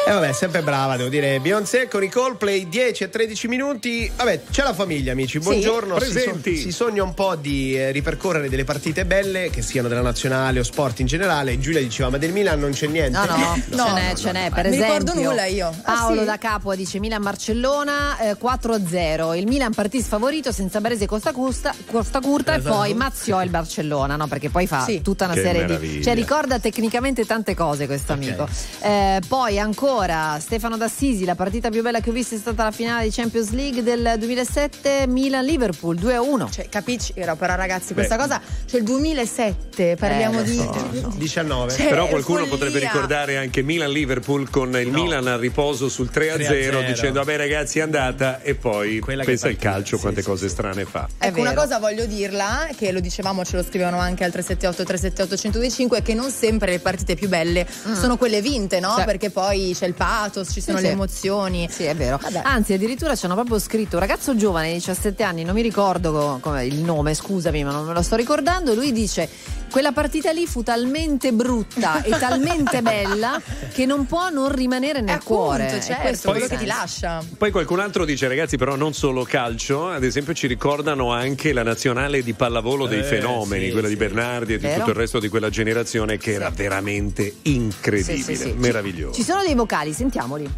E vabbè, sempre brava, devo dire. Beyoncé con i Coldplay, dieci e tredici minuti. Vabbè, c'è la famiglia, amici. Buongiorno. Sì, presenti. Si, so- si sogna un po' di eh, ripercorrere delle partite belle, che siano della nazionale o sport in generale. Giulia diceva, ma del Milan non c'è niente. No, no, no. ce n'è, ce n'è. Per Mi esempio, ricordo nulla io. Ah, Paolo sì? da Capua dice Milan-Barcellona eh, quattro a zero. Il Milan partì sfavorito senza Baresi e Costa, Custa, Costa Curta Esatto. e poi mazziò il Barcellona, no? Perché poi fa Sì. tutta una Che serie meraviglia. di. Cioè, ricorda tecnicamente tante cose questo Ok. amico. Eh, poi ancora Stefano D'Assisi, la partita più bella che ho visto è stata la finale di Champions League del duemilasette Milan-Liverpool due a uno. Cioè, capisci? Era però ragazzi, questa Beh. cosa, cioè il duemilasette, parliamo Eh, lo di so, lo so. diciannove. Cioè, Però qualcuno follia. potrebbe ricordare anche Milan-Liverpool con il No. Milan a riposo sul tre a zero tre a zero. dicendo vabbè ragazzi è andata e poi Quella che pensa fa il il- calcio sì, quante sì, cose sì. strane fa. È Ecco, una vero. cosa voglio dirla, che lo dicevamo, ce lo scrivevano anche al tre sette otto tre sette otto uno zero due cinque, che non sempre le partite più belle sono quelle vinte, no? Sì. Perché poi c'è il pathos, ci sono Sì, le sì. emozioni. Sì, è vero. Vabbè. Anzi, addirittura ci hanno proprio scritto un ragazzo giovane, diciassette anni, non mi ricordo co- come il nome, scusami, ma non me lo sto ricordando. Lui dice: quella partita lì fu talmente brutta e talmente bella che non può non rimanere nel Eh, appunto, cuore. E certo, questo è quello il che ti senso. lascia. Poi qualcun altro dice ragazzi però non solo calcio, ad esempio ci ricordano anche la nazionale di pallavolo dei Eh, fenomeni, sì, quella sì. di Bernardi e di Vero? tutto il resto di quella generazione che era veramente incredibile, Sì, sì, sì. meraviglioso. Ci sono dei vocali, sentiamoli.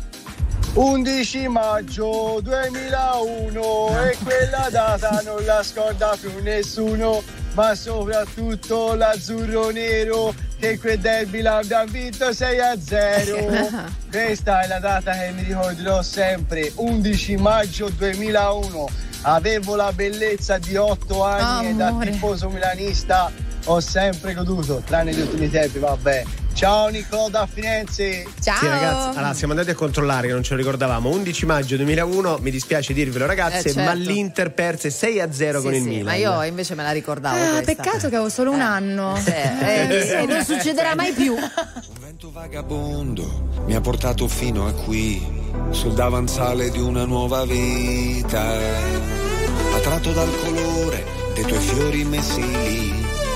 undici maggio duemilauno e quella data non la scorda più nessuno, ma soprattutto l'azzurro nero che quel derby l'abbiamo vinto sei a zero. Questa è la data che mi ricorderò sempre, undici maggio duemilauno. Avevo la bellezza di otto anni e da Amore. tifoso milanista ho sempre goduto, tranne gli ultimi tempi, vabbè. Ciao Nicolò da Firenze. Ciao. Sì, ragazzi, allora siamo andati a controllare che non ce lo ricordavamo. undici maggio duemilauno, mi dispiace dirvelo, ragazze, Eh, certo. ma l'Inter perse sei a zero Sì, con il sì, Milan. ma io invece me la ricordavo. Ah, questa. peccato che avevo solo un anno. Eh, eh, e non succederà mai più. Un vento vagabondo mi ha portato fino a qui, sul davanzale di una nuova vita, attratto dal colore dei tuoi fiori messi lì,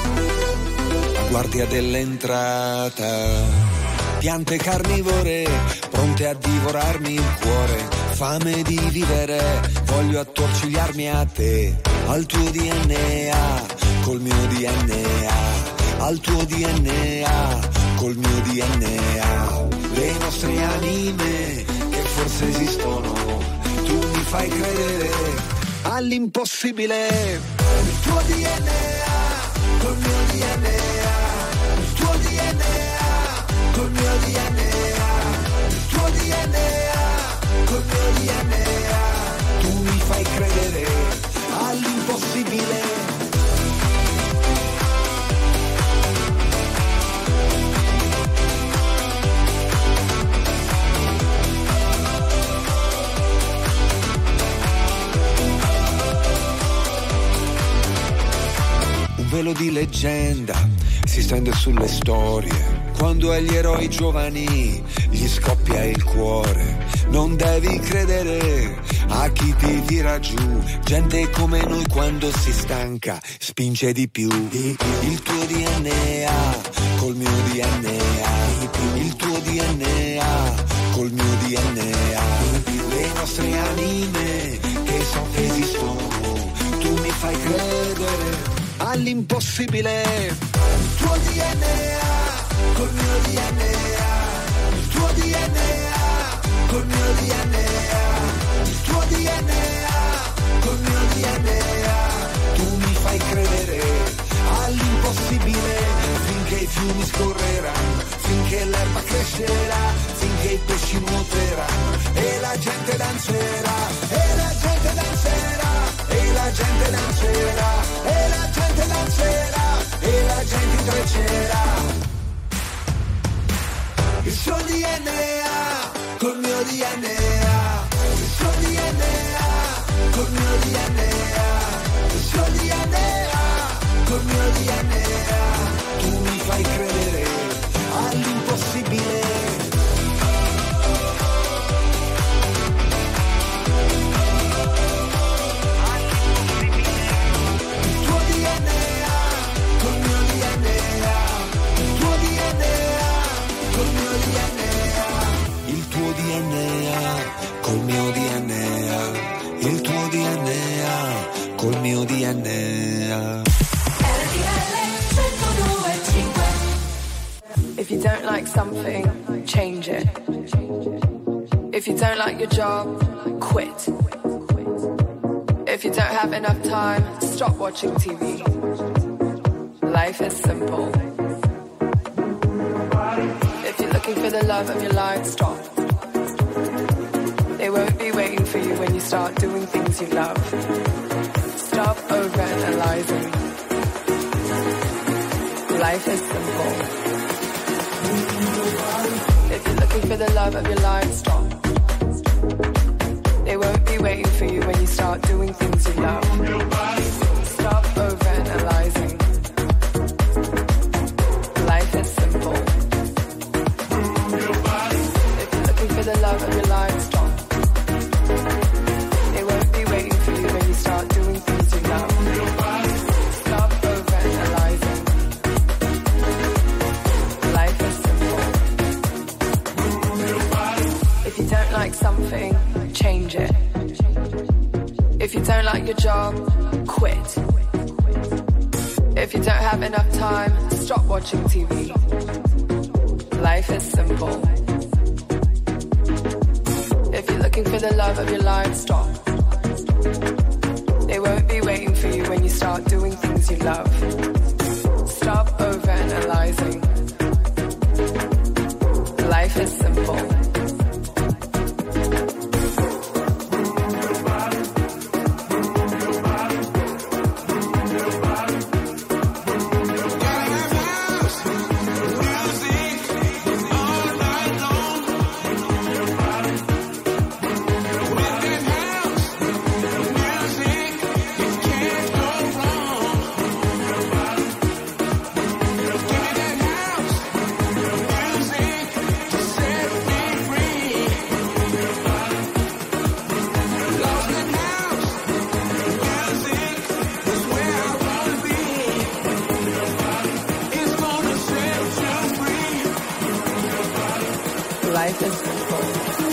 a guardia dell'entrata. Piante carnivore pronte a divorarmi il cuore, fame di vivere, voglio attorcigliarmi a te, al tuo D N A, col mio D N A, al tuo D N A, col mio D N A. Le nostre anime che forse esistono, tu mi fai credere all'impossibile. Il tuo D N A, col mio D N A, il tuo D N A, col mio D N A, il tuo D N A, col mio D N A. Tu mi fai credere all'impossibile. Un velo di leggenda si stende sulle storie. Quando agli eroi giovani gli scoppia il cuore, non devi credere a chi ti tira giù. Gente come noi quando si stanca spinge di più. Il tuo D N A col mio D N A, il tuo D N A col mio D N A. Le nostre anime che so che esistono, tu mi fai credere all'impossibile. Il tuo D N A col mio D N A, il tuo D N A col mio D N A, il tuo D N A col mio D N A. Tu mi fai credere all'impossibile, finché i fiumi scorreranno, finché l'erba crescerà, finché i pesci nuoteranno e la gente danzerà, e la gente danzerà, e la gente danzerà, e la gente danzerà, e la gente intreccerà. Il suo D N A col mio D N A, il suo D N A col mio D N A, il suo D N A col mio D N A. Tu mi fai credere all'impossibile. Il tuo col mio D N A, il tuo D N A, col mio D N A. If you don't like something, change it. If you don't like your job, quit. If you don't have enough time, stop watching T V. Life is simple. If you're looking for the love of your life, stop. They won't be waiting for you when you start doing things you love. Stop overanalyzing. Life is simple. If you're looking for the love of your life, stop. They won't be waiting for you when you start doing things you love. Stop overanalyzing. Life is simple. If you're looking for the love of your life, stop. They won't be waiting for you when you start doing things you love. Stop overanalyzing. Life is simple. If you don't like something, change it. If you don't like your job, quit. If you don't have enough time, stop watching T V. Life is simple. If you're looking for the love of your life, stop. They won't be waiting for you when you start doing things you love. Stop overanalyzing. Life is simple. Life is simple.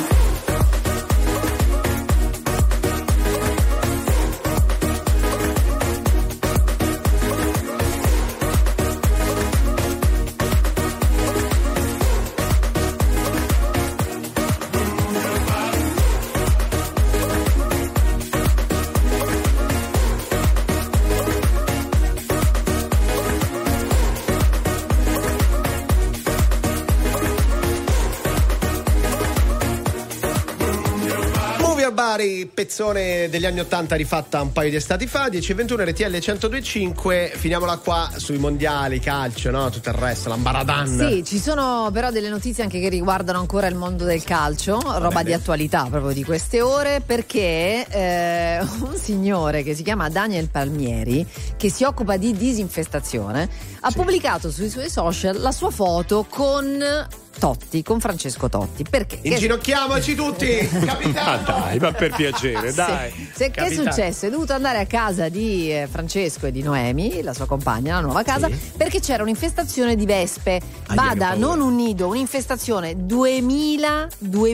Bari, pezzone degli anni ottanta rifatta un paio di estati fa. Dieci e ventuno R T L centodue e cinque. Finiamola qua sui mondiali, calcio, no? Tutto il resto, l'ambaradan. Sì, ci sono però delle notizie anche che riguardano ancora il mondo del calcio, roba bene. di attualità proprio di queste ore, perché eh, un signore che si chiama Daniel Palmieri, che si occupa di disinfestazione, ha Sì. pubblicato sui suoi social la sua foto con Totti, con Francesco Totti. Perché? Inginocchiamoci tutti, capitano! Ah, dai, ma per piacere, dai. Sì. Se, che è Capitano. successo? È dovuto andare a casa di eh, Francesco e di Noemi, la sua compagna, la nuova casa, Sì. perché c'era un'infestazione di vespe. Aia, Bada, che paura. non un nido, un'infestazione, duemila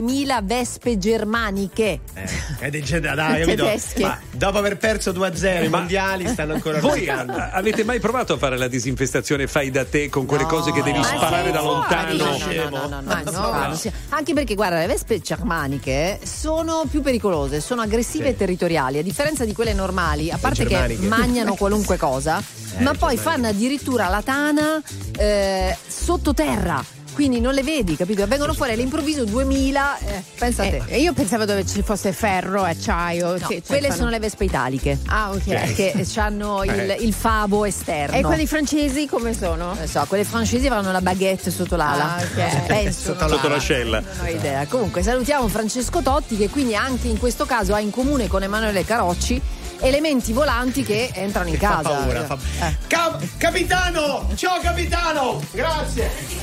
vespe germaniche. Eh, è dei Jedi, dai, capito? Tedesche. Ma dopo aver perso due a zero i Ma- mondiali stanno ancora Voi rosicando. a- avete mai provato a fare la disinfestazione fai da te con quelle No. cose che devi Ma sparare sei da fuori? lontano? No, no, no, no, no, Ma no, no. no, non si- anche perché guarda, le vespe germaniche sono più pericolose, sono aggressive Sì. e territoriali, a differenza di quelle normali, a parte che germaniche. mangiano qualunque cosa, Eh, ma poi germaniche. fanno addirittura la tana eh, sottoterra. Quindi non le vedi, capito? Vengono fuori all'improvviso duemila, eh, pensa a te. Eh, io pensavo dove ci fosse ferro, acciaio. No, sì, cioè quelle fanno- sono le vespe italiche. Ah, ok. Che hanno il, Eh. il favo esterno. E quelli francesi come sono? Non so, quelle francesi avranno la baguette sotto l'ala. Ah, ok. Penso. Sotto non- Sotto l'ascella. Non ho idea. Comunque salutiamo Francesco Totti, che quindi anche in questo caso ha in comune con Emanuele Carocci elementi volanti che entrano in Fa casa. paura, fa- Eh. Cap- capitano! Ciao capitano! Grazie!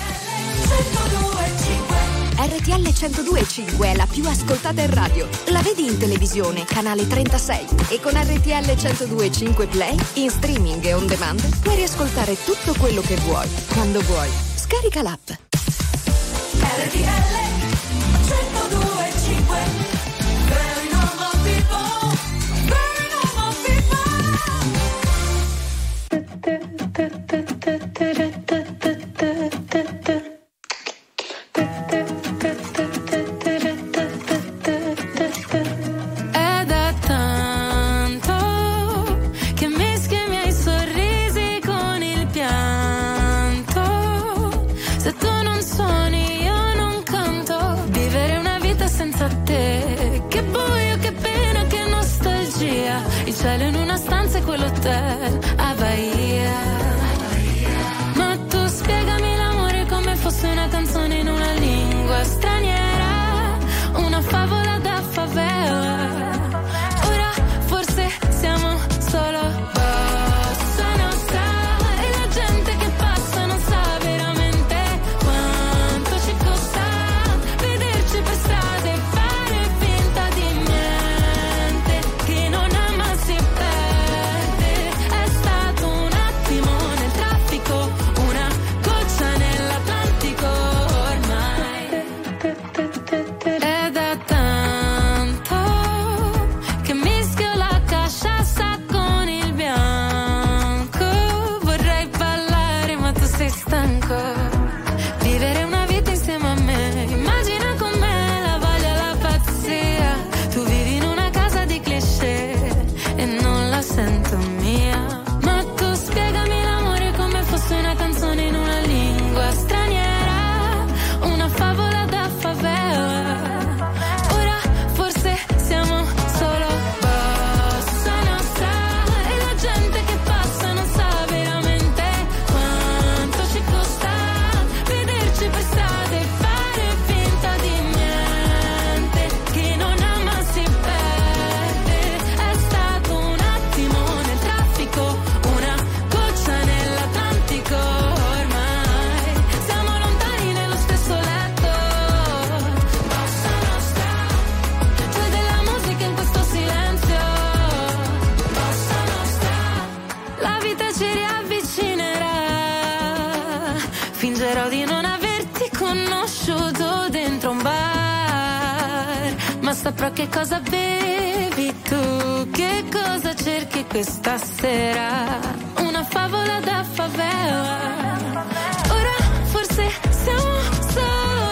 R T L centodue e cinque è la più ascoltata in radio. La vedi in televisione, canale trentasei. E con R T L centodue e cinque Play, in streaming e on demand, puoi riascoltare tutto quello che vuoi, quando vuoi. Scarica l'app. R T L centodue e cinque. hotel a Bahia. Ma tu spiegami l'amore come fosse una canzone in una lingua straniera, una favola da favela. Ora forse siamo solo bossa nostra e la gente che passa non sa veramente quanto ci costa vederci per strada e fare finta di niente. Chi non ama si perde, è stato un attimo nel traffico, una goccia nell'Atlantico ormai. È da tanto che mischio la casciassa con il bianco. Vorrei ballare ma tu sei stanco. Vivere una vita insieme a me, immagina con me la voglia e la pazzia. Tu vivi in una casa di cliché e non la sento mia. Ma tu spiegami l'amore come fosse una canzone in una lingua straniera, una favola da favela. Ora forse siamo solo bossa nostra e la gente che passa non sa veramente quanto ci costa vederci per strada e fare finta di niente. Chi non ama si perde, è stato un attimo nel traffico, una goccia nell'Atlantico ormai. Siamo lontani nello stesso letto, bossa nostra, c'è della musica in questo silenzio, bossa nostra. La vita ci riavvicinerà, fingerò di non averti conosciuto dentro un bar, ma saprò che cosa bevi tu, che cosa cerchi questa sera, una favola da favela. Ora forse siamo solo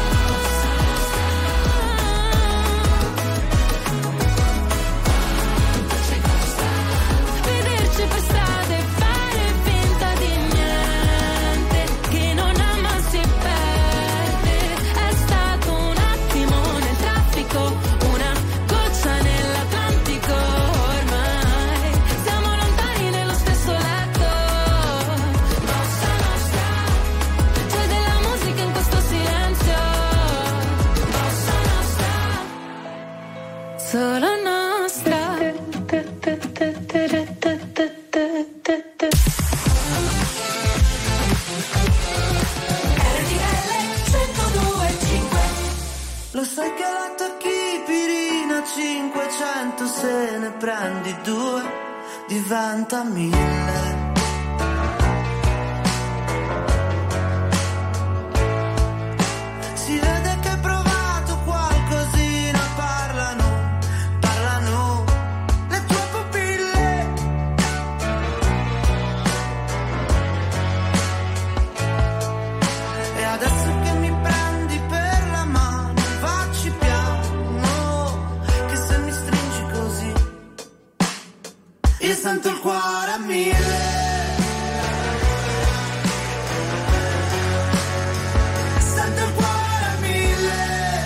vederci per strada e fare finta di niente. Chi non ama si perde, è stato un attimo nel traffico, una goccia nell'Atlantico ormai. Siamo lontani nello stesso letto, bossa nostra, c'è della musica in questo silenzio, bossa nostra, solo nostra. Lo sai che la tachipirina cinquecento se ne prendi due diventa mille. Si vede che hai provato qualcosina, parlano, parlano le tue pupille. E adesso che mi prendi per la mano, facci piano, che se mi stringi così io sento il cuore a mille. Sento il cuore a mille.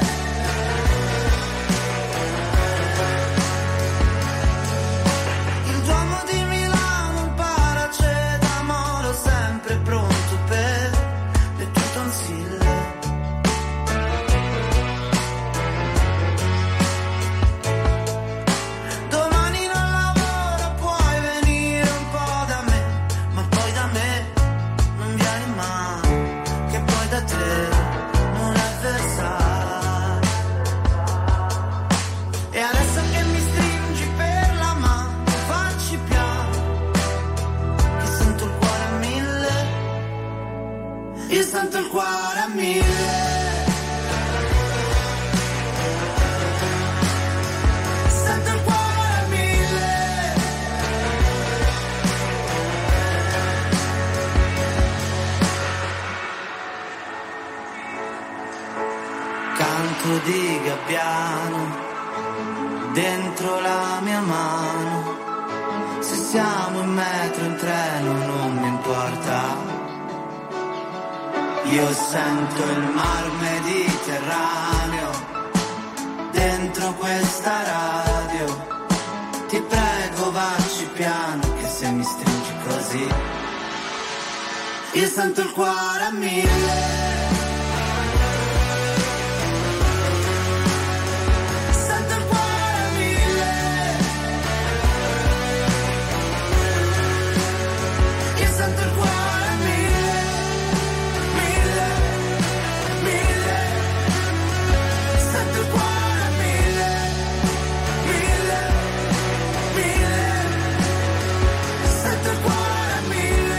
Il Duomo di Milano, un paracetamolo sempre pronto per le tue tonsille. Domani non lavoro, puoi venire un po' da me, ma poi da me non vieni mai, che poi da te non è versato. E adesso che mi stringi per la mano, facci piano, che sento il cuore a mille. Io sento il cuore a mille. Sento il cuore a mille. Canto di gabbiano dentro la mia mano. Se siamo in metro, in treno, non mi importa. Io sento il mar Mediterraneo dentro questa radio. Ti prego, vacci piano, che Io sento il cuore a mille. Sento il cuore a mille. Io sento il cuore a mille. Mille, mille. Sento il cuore a mille. Mille, mille. Sento il cuore a mille.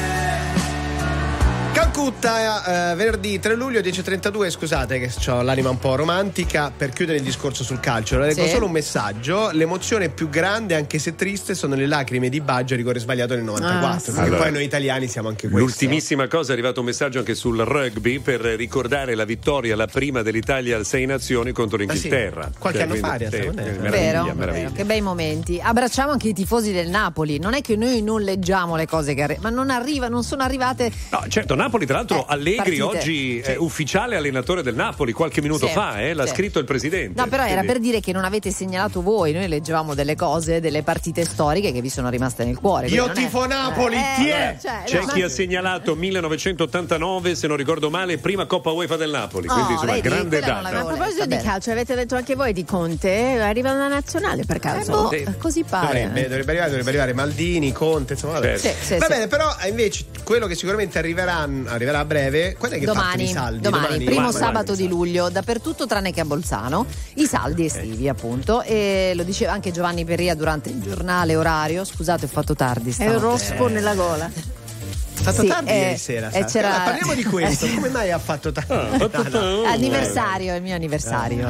Calcutta, eh, venerdì tre luglio dieci e trentadue. Scusate che ho l'anima un po' romantica. Per chiudere il discorso sul calcio, le leggo Sì. solo un messaggio. L'emozione più grande, anche se triste, sono le lacrime di Baggio a rigore sbagliato nel novantaquattro. Ah, sì. Perché Allora, poi noi italiani siamo anche questo. L'ultimissima cosa, è arrivato un messaggio anche sul rugby per ricordare la vittoria, la prima dell'Italia al Sei Nazioni contro l'Inghilterra. Ah, sì. Qualche anno fa, in realtà, sì, non è? meraviglia, Vero, meraviglia. vero, che bei momenti. Abbracciamo anche i tifosi del Napoli. Non è che noi non leggiamo le cose che arri- ma non arriva, non sono arrivate. No, certo, Napoli tra l'altro Eh, Allegri partite. oggi è ufficiale allenatore del Napoli, qualche minuto Sì, fa, eh, l'ha sì. scritto il presidente. No, però era Quindi- per dire che non avete segnalato voi. Noi leggevamo delle cose, delle partite storiche che vi sono rimaste nel cuore. Io quindi non è- tifo Napoli, Eh, ti è? cioè, C'è no, chi ma- ha segnalato millenovecentottantanove, se non ricordo male, prima Coppa UEFA del Napoli, quindi Oh, insomma vedi, grande quella non data. Ma a proposito di calcio, avete letto anche voi di Conte? Arriva una nazionale per caso? boh, Sì. così pare. Dovrebbe, dovrebbe arrivare, dovrebbe arrivare Maldini, Conte, insomma, vabbè. Certo. Sì, sì, Va sì. bene, però invece quello che sicuramente arriverà, arriverà a breve, quando è che partono Domani, i saldi? domani, primo Domani. sabato di luglio, dappertutto tranne che a Bolzano, i saldi estivi appunto, e lo diceva anche Giovanni Perria durante il giornale orario. Scusate, ho fatto tardi È stanotte. un rospo nella gola. È fatto Sì, tardi eh, ieri sera. eh, sa? c'era- Allora, parliamo di questo. Come mai ha fatto tardi? Ah, No, no. Anniversario, è il mio anniversario.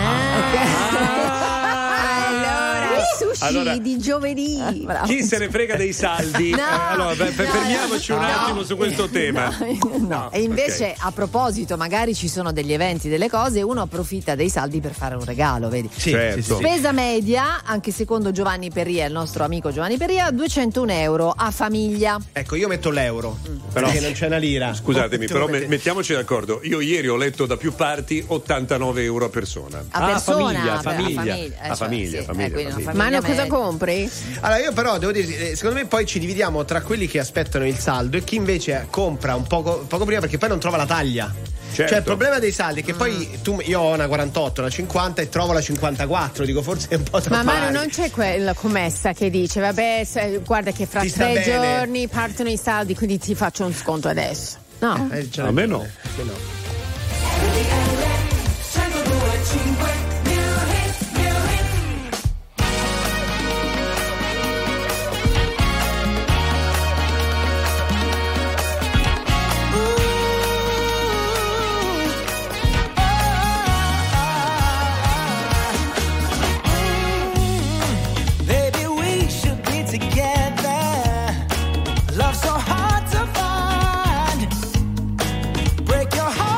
Allora, sushi Allora- di giovedì. Chi se ne frega dei saldi? No, Eh, allora, beh, no, fermiamoci un no. attimo su questo tema. No, e invece a proposito, magari ci sono degli eventi, delle cose, uno approfitta dei saldi per fare un regalo, vedi? Sì, Certo. sì, sì. Spesa media, anche secondo Giovanni Perria, il nostro amico Giovanni Perria, duecentouno euro a famiglia. Ecco, io metto l'euro. Però- Perché non c'è una lira. Scusatemi, Tu però metti- me- mettiamoci d'accordo. Io ieri ho letto da più parti ottantanove euro a persona. A Ah, persona, famiglia, per- a famiglia, famiglia, eh, a cioè, famiglia, sì, famiglia, eh, quindi una famiglia. famiglia Mano, cosa media. compri? Allora, io però devo dire, eh, secondo me poi ci dividiamo tra quelli che aspettano il saldo e chi invece compra un poco, poco prima perché poi non trova la taglia. Certo. Cioè il problema dei saldi è che poi tu, io ho una quarantotto, una cinquanta e trovo la cinquantaquattro, dico forse è un po' troppo. Ma Manu, non c'è quella commessa che dice vabbè, se- guarda che fra Ti sta tre bene. giorni partono i saldi, quindi ti faccio un sconto adesso. No? Eh, c'è A me ragione. no. A me no. Baby, we should be together. Love so hard to find. Break your heart.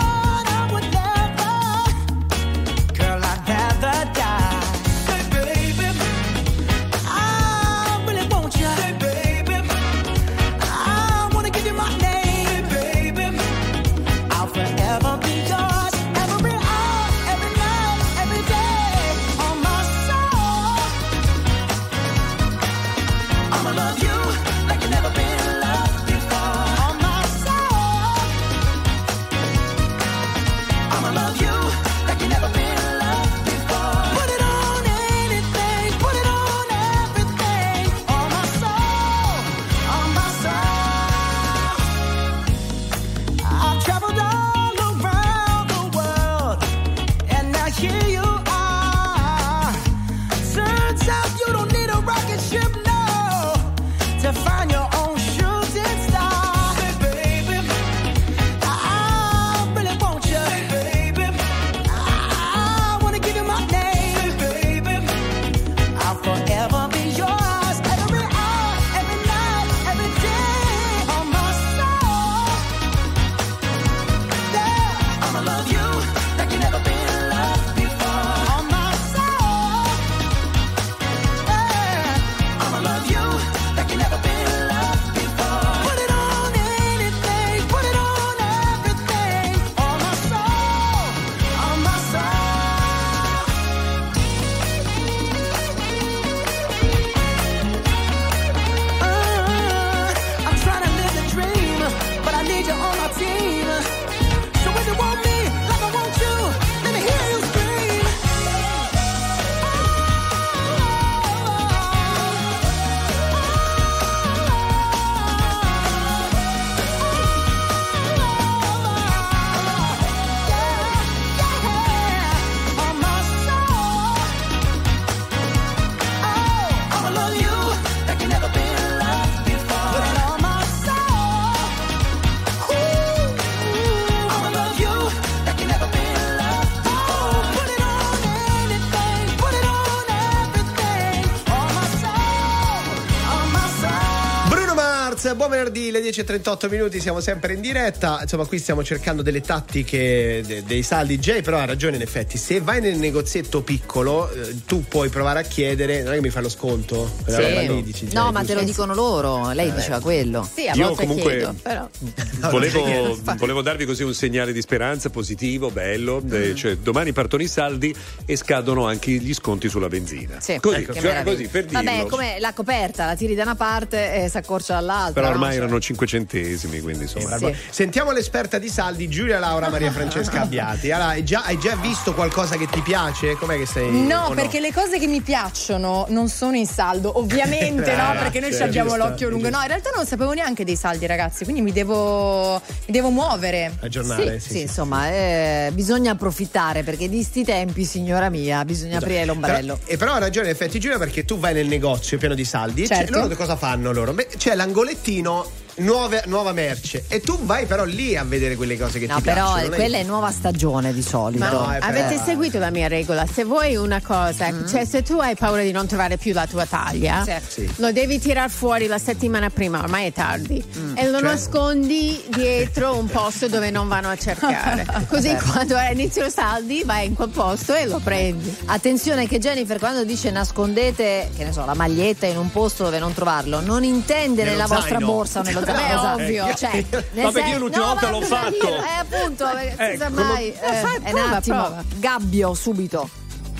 Dance, buon venerdì, le dieci e trentotto minuti, siamo sempre in diretta. Insomma, qui stiamo cercando delle tattiche, de- dei saldi Jay, però ha ragione in effetti. Se vai nel negozietto piccolo, eh, tu puoi provare a chiedere, non è che mi fai lo sconto? Quella Sì. roba lì, dici, Jay, No, ma tu te lo sì. dicono loro, lei Eh. diceva quello. Sì, a Io volte comunque chiedo, però. volevo, volevo darvi così un segnale di speranza positivo, bello. eh, cioè, domani partono i saldi e scadono anche gli sconti sulla benzina. Sì, Così, ecco, che cioè, meraviglia. così per dirlo. Vabbè, come la coperta, la tiri da una parte e si accorcia dall'altra. Però ormai no? erano cinque centesimi, quindi insomma. Sì. Sentiamo l'esperta di saldi, Giulia Laura Maria Francesca Abbiati. Allora, hai già, hai già visto qualcosa che ti piace? Com'è che sei? No, o perché le cose che mi piacciono non sono in saldo, ovviamente, no? Perché noi Sì, ci abbiamo giusto, l'occhio lungo. giusto. No, in realtà non sapevo neanche dei saldi, ragazzi, quindi mi devo, mi devo muovere. Aggiornare, Sì, sì, sì, sì. insomma, eh, bisogna approfittare perché di sti tempi, signora mia, bisogna aprire l'ombrello. Però- e però ha ragione in effetti Giulia, perché tu vai nel negozio pieno di saldi e c'è- Certo. loro cosa fanno loro? Beh, c'è l'angolettino nuove- nuova merce e tu vai però lì a vedere quelle cose che No, ti però piacciono. non è- quella è nuova stagione di solito. Ma No, è avete per- seguito la mia regola? Se vuoi una cosa, cioè se tu hai paura di non trovare più la tua taglia, Sì. Sì. lo devi tirar fuori la settimana prima, ormai è tardi, e lo Cioè? nascondi dietro un posto dove non vanno a cercare. Così quando è inizio saldi vai in quel posto e lo prendi. Attenzione che Jennifer quando dice nascondete, che ne so, la maglietta in un posto dove non trovarlo, non intende Nello nella vostra zaino. borsa o nello zaino. Beh, Esatto. ovvio. Cioè, nel Ma perché io sen- l'ultima no, volta ma l'ho cosa fatto. dire? Eh, appunto, perché si sa Ecco, mai. Eh, fai- Eh, è un prova, attimo. prova. Gabbio subito.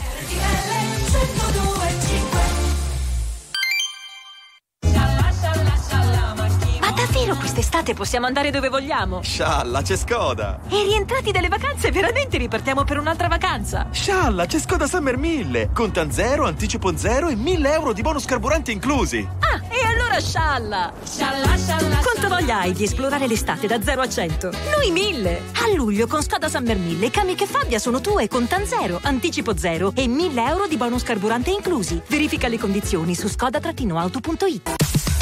Ma davvero quest'estate possiamo andare dove vogliamo? Scialla, c'è Skoda! E rientrati dalle vacanze, veramente ripartiamo per un'altra vacanza? Scialla, c'è Skoda Summer mille! Contan zero, anticipo zero e mille euro di bonus carburante inclusi! Ah, e allora scialla! Scialla, scialla! Quanto voglia hai di esplorare l'estate da zero a cento? Noi mille! A luglio con Skoda Summer mille, Kami che Fabbia sono tue con Tan zero, anticipo zero e mille euro di bonus carburante inclusi. Verifica le condizioni su skoda auto punto it.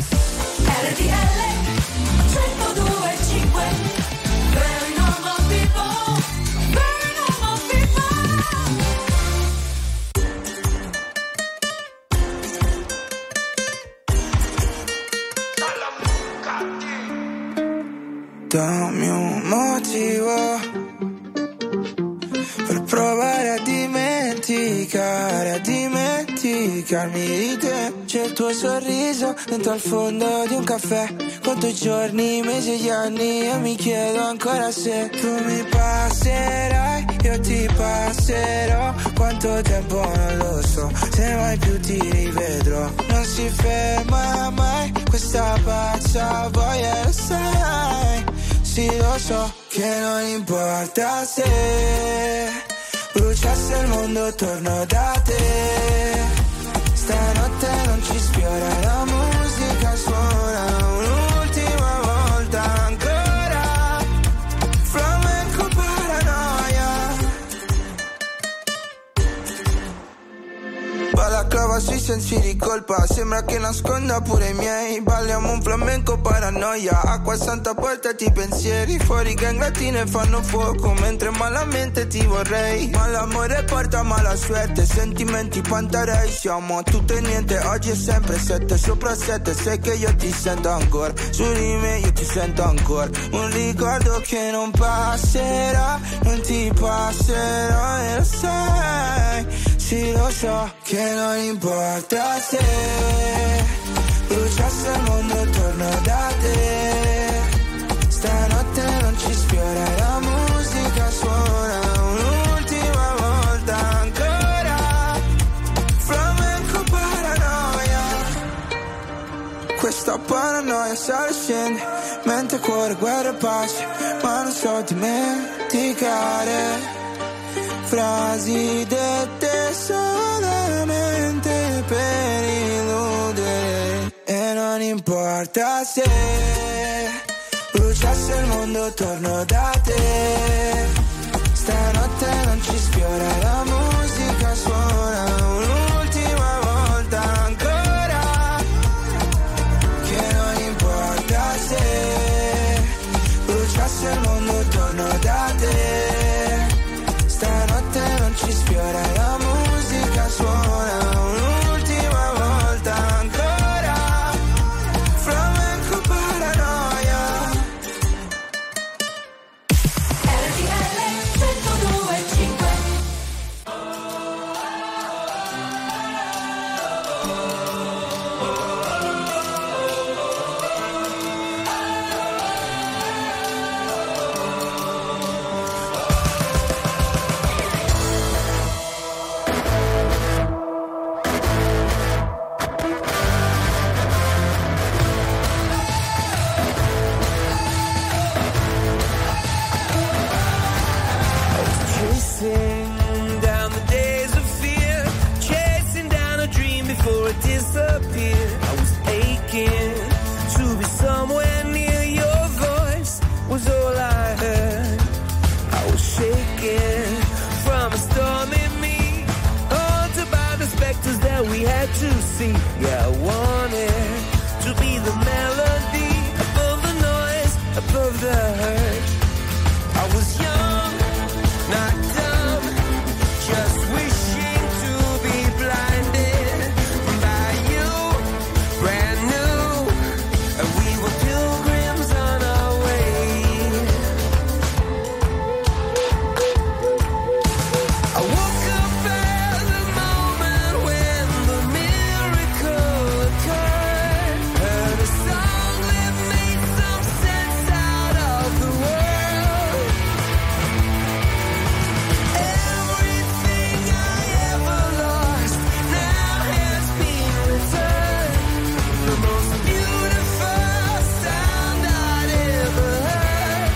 Dammi un motivo per provare a dimenticare, a dimenticarmi di te. C'è il tuo sorriso dentro al fondo di un caffè. Conto i giorni, i mesi e gli anni e mi chiedo ancora se tu mi passerai, io ti passerò. Quanto tempo non lo so, se mai più ti rivedrò. Non si ferma mai questa pazza voglia, lo sai. Sì, lo so che non importa se bruciasse il mondo, torno da te. Stanotte non ci sfiora, la musica suona un'ultima volta ancora. Flamenco paranoia. Balaclava sui sensi di colpa, sembra che nasconda pure i miei. Balliamo un flamenco paranoia, acqua santa portati i pensieri. Fuori ganglatine fanno fuoco, mentre malamente ti vorrei. Ma l'amore porta mala suerte, sentimenti pantarei. Siamo a tutto e niente, oggi è sempre sette sopra sette. Sai che io ti sento ancora, su di me io ti sento ancora. Un ricordo che non passerà, non ti passerà e lo sai. Sì, lo so che non importa se bruciasse il mondo, torno da te. Stanotte non ci sfiora, la musica suona un'ultima volta ancora. Flamenco paranoia. Questa paranoia sale e scende, mente, cuore, guerra e pace. Ma non so dimenticare frasi dette solamente per illudere. E non importa se bruciasse il mondo, torno da te. Stanotte non ci sfiora, la musica suona un'ultima volta ancora. Che non importa se bruciasse il mondo, torno da te. Stanotte non ci sfiora, la musica suona un'ultima volta ancora. Flamenco paranoia. Counting down the days of fear, chasing down a dream before it disappeared. I was aching to be somewhere near, your voice was all I heard. I was shaking from a storm in me, haunted by the specters that we had to see. Yeah, I wanted to be the melody above the noise, above the hurt. I was young, not dumb, just wishing to be blinded by you, brand new, and we were pilgrims on our way. I woke up at the moment when the miracle occurred, heard a song that made some sense out of the world. Everything I ever lost now has been returned. The most beautiful sound I'd ever heard.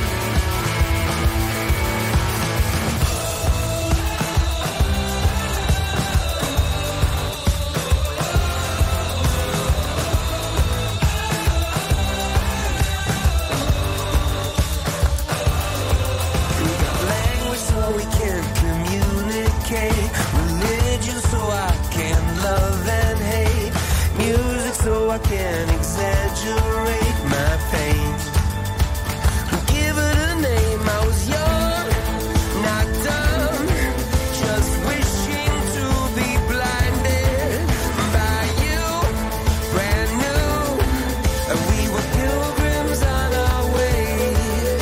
Language so we can communicate, religion so I can love and hate, music so I can exaggerate my pain. Give it a name, I was young, not dumb, just wishing to be blinded by you, brand new, and we were pilgrims on our way.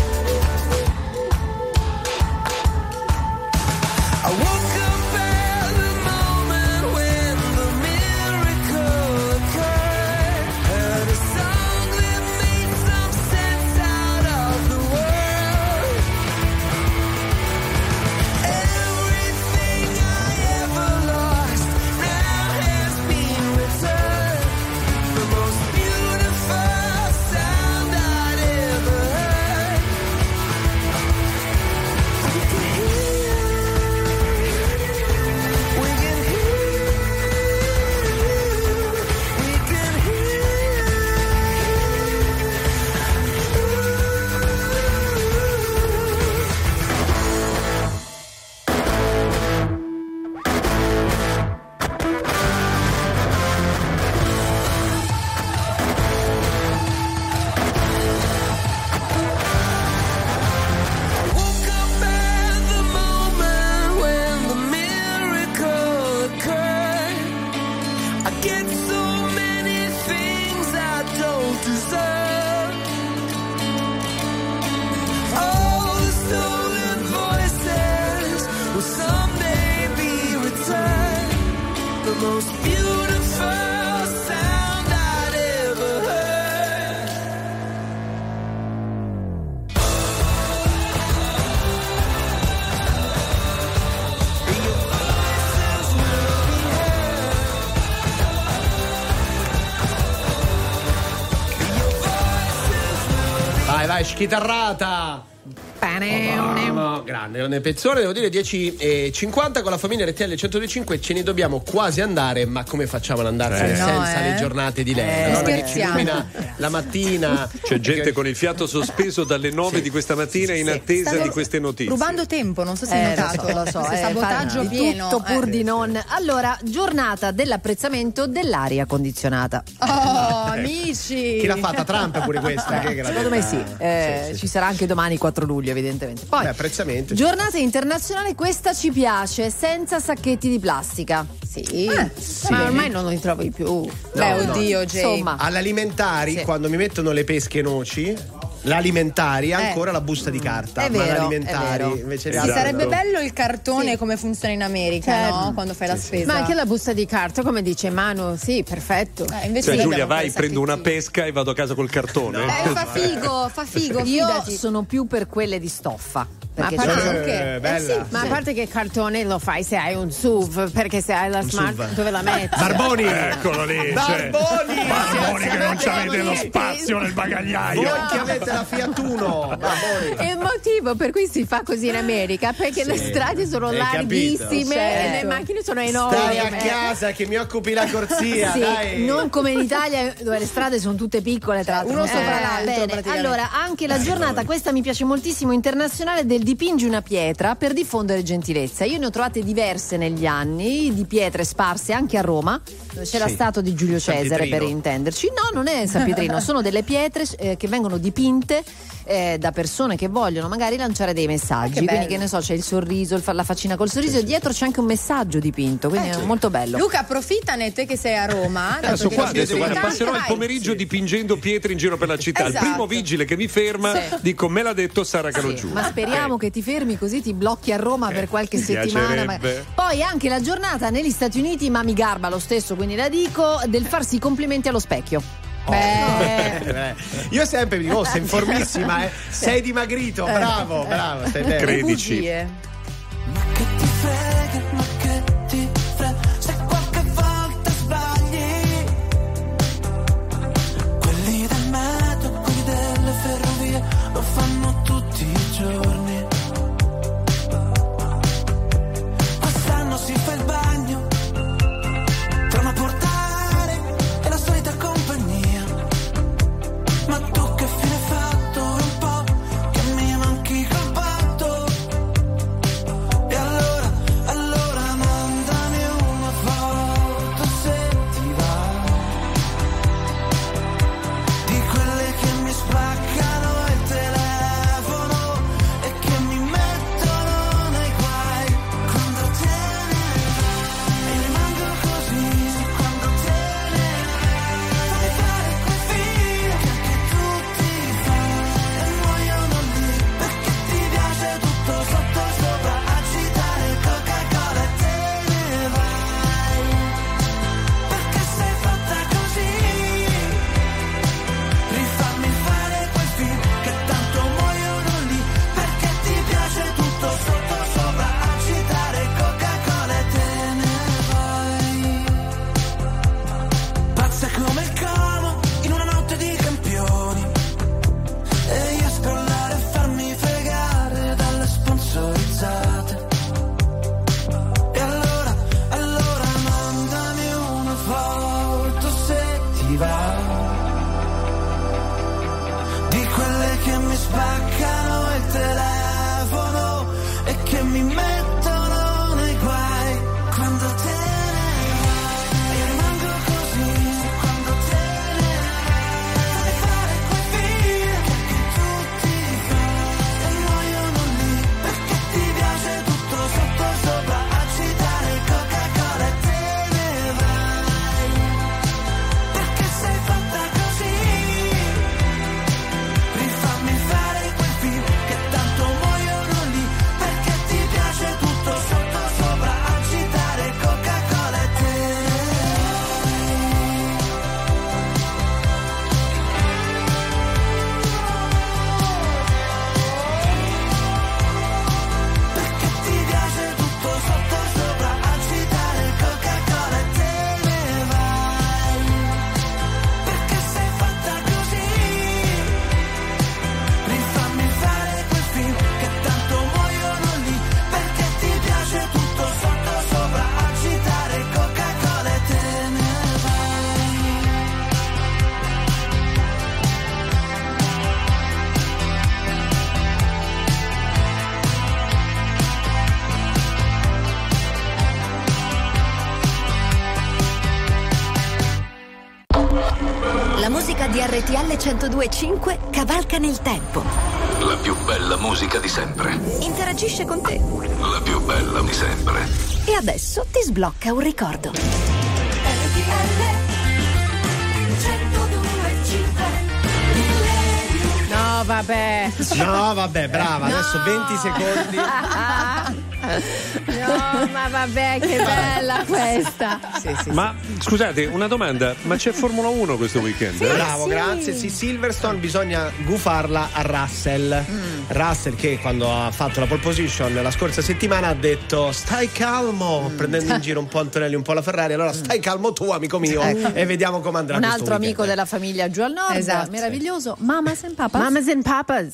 I woke up at the moment when the miracle occurred, heard a song that made some sense out of the world. Everything I ever lost now has been returned. The most beautiful sound I'd ever heard. We can hear, we can hear, we can hear. Woke up at the moment when the miracle occurred. I get so many things I don't deserve. All the stolen voices will someday be returned. The most beautiful sound I'd ever heard. Vai, vai, schitarrata! No, grande, grande pezzone, devo dire dieci e cinquanta con la famiglia R T L centodue e cinque, ce ne dobbiamo quasi andare, ma come facciamo ad andarsene Eh. senza No, eh. le giornate di lei? Eh, La donna che ci scherziamo. illumina la mattina. C'è gente con il fiato sospeso dalle nove di questa mattina in attesa Stanno di queste notizie. Rubando tempo, non so se Eh, hai lo notato. so, lo so, Questo eh, sabotaggio fa- pieno. tutto pur eh. di non. Allora, giornata dell'apprezzamento dell'aria condizionata. Oh, amici. Chi l'ha fatta? Trump pure questa? Chi è che l'ha Secondo me detta? sì. Eh, Sì, sì, ci sarà anche domani quattro luglio, evidentemente. Poi, Beh, apprezzamento. giornata internazionale, questa ci piace, senza sacchetti di plastica. Sì, Eh, ma ormai non li trovi più. Beh, no. oddio, Jay. Insomma. All'alimentari, Sì. quando mi mettono le pesche noci, l'alimentari ha Eh. ancora la busta di carta. È ma vero, l'alimentari è vero. invece Sì, le altre sarebbe no. bello il cartone come funziona in America, Certo. no? Quando fai la spesa. Ma anche la busta di carta, come dice Manu, sì, perfetto. Eh, invece Cioè, noi Giulia, abbiamo vai, quei prendo una sacchettini. pesca e vado a casa col cartone. Eh, fa figo, fa figo, Io fidati. sono più per quelle di stoffa. Ma a Perché parte, sono- Eh, eh, bella. sì, ma a parte che il cartone lo fai se hai un S U V, perché se hai la smart S U V. dove la metti? Barboni! Eccolo lì. cioè. Barboni! Barboni che non Senza c'avete lo niente. spazio nel bagagliaio. Voi che avete della Fiat Uno. E il motivo per cui si fa così in America perché Sì, le strade sono hai larghissime capito? e le Certo. macchine sono enormi. Stai a casa che mi occupi la corsia, Sì, dai. non come in Italia dove le strade sono tutte piccole tra l'altro. Uno sopra l'altro, Bene, praticamente. allora anche la giornata, questa mi piace moltissimo, internazionale del dipingi una pietra per diffondere gentilezza. Io ne ho trovate diverse negli anni di pietre sparse anche a Roma, dove c'è la Sì. statua di Giulio San Cesare Pietrino. per intenderci. No, non è San Pietrino, sono delle pietre eh, che vengono dipinte eh, da persone che vogliono magari lanciare dei messaggi. Che Quindi bello. che ne so, c'è il sorriso, il fa- la faccina col sorriso e dietro c'è anche un messaggio dipinto, quindi Eh, è sì. molto bello. Luca, approfittane te che sei a Roma. dato Adesso che qua, non adesso sei guarda, tanto, passerò il vai. pomeriggio dipingendo pietre in giro per la città. Esatto. Il primo vigile che mi ferma, Sì. dico me l'ha detto Sara Calogiù. Ma speriamo che ti fermi così ti blocchi a Roma per qualche mi settimana. ma- piacerebbe. Poi anche la giornata negli Stati Uniti, ma mi garba lo stesso, quindi la dico, del farsi i complimenti allo specchio. Eh, Io sempre mi dico, oh, sei informissima, eh. Sei dimagrito, bravo, bravo. Stai bene. Credici. Bugie. Che ti frega, ma che ti frega, se qualche volta sbagli. Quelli del metro, quelli delle ferrovie, lo fanno tutti i giorni. Quest'anno si fa il bagno tra una portare e la solita compagnia. Ma tu che fine hai fatto? Un po' che mi manchi col patto. E allora, allora mandami una foto se ti va, di quelle che mi spaccano il telefono e che mi mettono nei guai. Quando te ne vai e rimango così, quando te ne vai fammi fare quei film che anche tu ti fai e muoiono lì perché ti piace tutto sotto sopra agitare Coca-Cola e te ne vai perché sei fatta così. Rifammi fare quei film che tanto muoiono lì perché ti piace tutto sotto sopra agitare Coca-Cola e te ne vai. Pazza come il Como in una notte di campioni e io a scrollare e farmi fregare dalle sponsorizzate. E allora, allora mandami una foto se ti va, di quelle che mi spaccano il telefono e che mi mettono nei guai. Quando te ne vai io rimango così, quando te ne vai fammi fare quei film che anche tu ti fai e muoiono lì perché ti piace tutto sotto sopra agitare Coca-Cola e te ne vai perché sei fatta così. Rifammi fare quei film che tanto muoiono lì perché ti piace tutto sotto sopra agitare Coca-Cola e te ne vai perché ti piace tutto sotto sopra agitare Coca-Cola e te ne vai perché sei fatta così. Rifammi fare quei film che tanto muoiono lì perché ti piace tutto sotto sopra agitare Coca-Cola e te ne vai. La musica di R T L centodue e cinque cavalca nel tempo. La più bella musica di sempre. Interagisce con te. La più bella di sempre. E adesso ti sblocca un ricordo. No, vabbè. No, vabbè, brava, adesso venti secondi. No, ma vabbè, che bella questa. Sì, sì, Ma scusate, una domanda, ma c'è Formula uno questo weekend? eh? Bravo, grazie. Sì, Silverstone bisogna gufarla a Russell. Russell che quando ha fatto la pole position la scorsa settimana ha detto stai calmo, prendendo in giro un po' Antonelli, un po' la Ferrari. Allora stai calmo tu, amico mio, Ecco. e vediamo come andrà Un questo altro weekend. amico della famiglia giù al nord, Esatto. meraviglioso. Mamas and Papas. Mamas and Papas.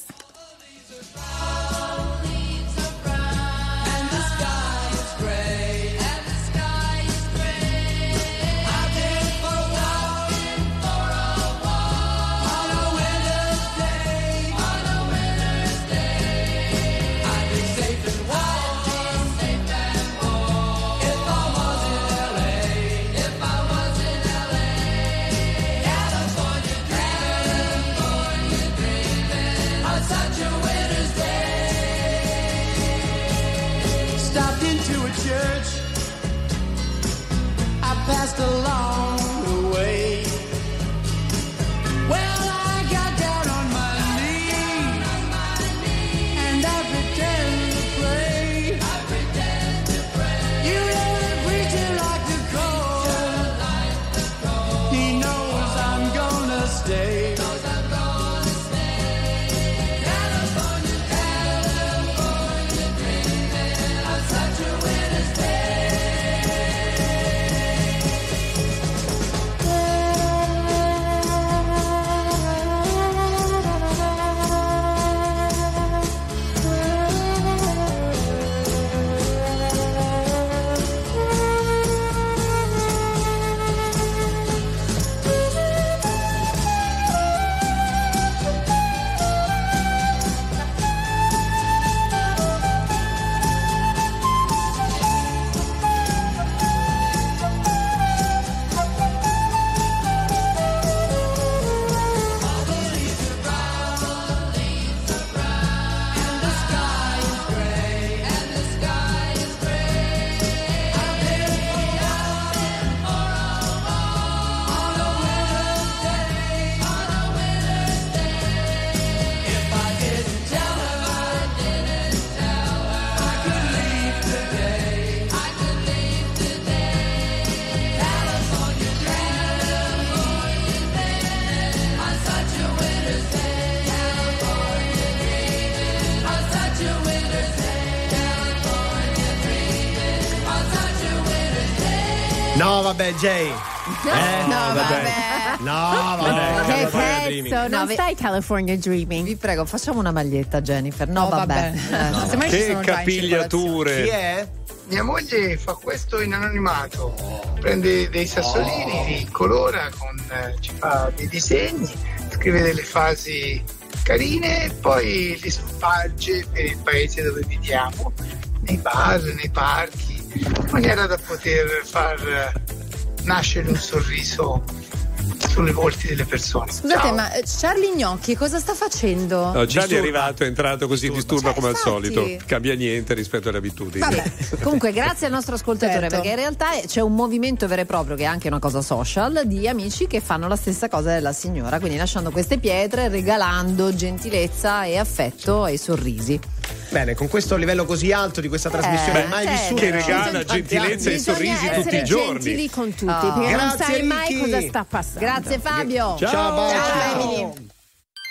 Stopped into a church I passed along the way. Well, I got down on my knees and I pretend to pray. You know the preacher like the cold. He knows I'm gonna stay. No, vabbè, Jay. Eh, No, vabbè. No, vabbè. Che California Dreaming. pezzo, non No, vi- stai California Dreaming. Vi prego, facciamo una maglietta, Jennifer. No, No, vabbè. vabbè. Eh, Semmai ci Che sono già in capigliature. Chi è? Mia moglie fa questo in anonimato, prende dei sassolini, li colora, con, eh, ci fa dei disegni, scrive delle frasi carine e poi li sparge per il paese dove viviamo, nei bar, nei parchi, in maniera da poter far eh, nascere un sorriso sulle volti delle persone. Scusate, Ciao. ma eh, Charlie Gnocchi cosa sta facendo? No, Gianni è Disturba. arrivato, è entrato così, disturba come al infatti. solito. Cambia niente rispetto alle abitudini. Vabbè. Comunque, grazie al nostro ascoltatore, Certo. perché in realtà c'è un movimento vero e proprio, che è anche una cosa social, di amici che fanno la stessa cosa della signora, quindi lasciando queste pietre, regalando gentilezza e affetto e sorrisi. Bene, con questo livello così alto di questa trasmissione Beh, mai certo. vissuta. Che regala in tanti gentilezza e anni. sorrisi Bisogna tutti i essere giorni. gentili con tutti, Oh. perché non Grazie, sai mai Ricky. cosa sta passando. Grazie Fabio. Ciao, baci. Ciao, Ciao. Emily.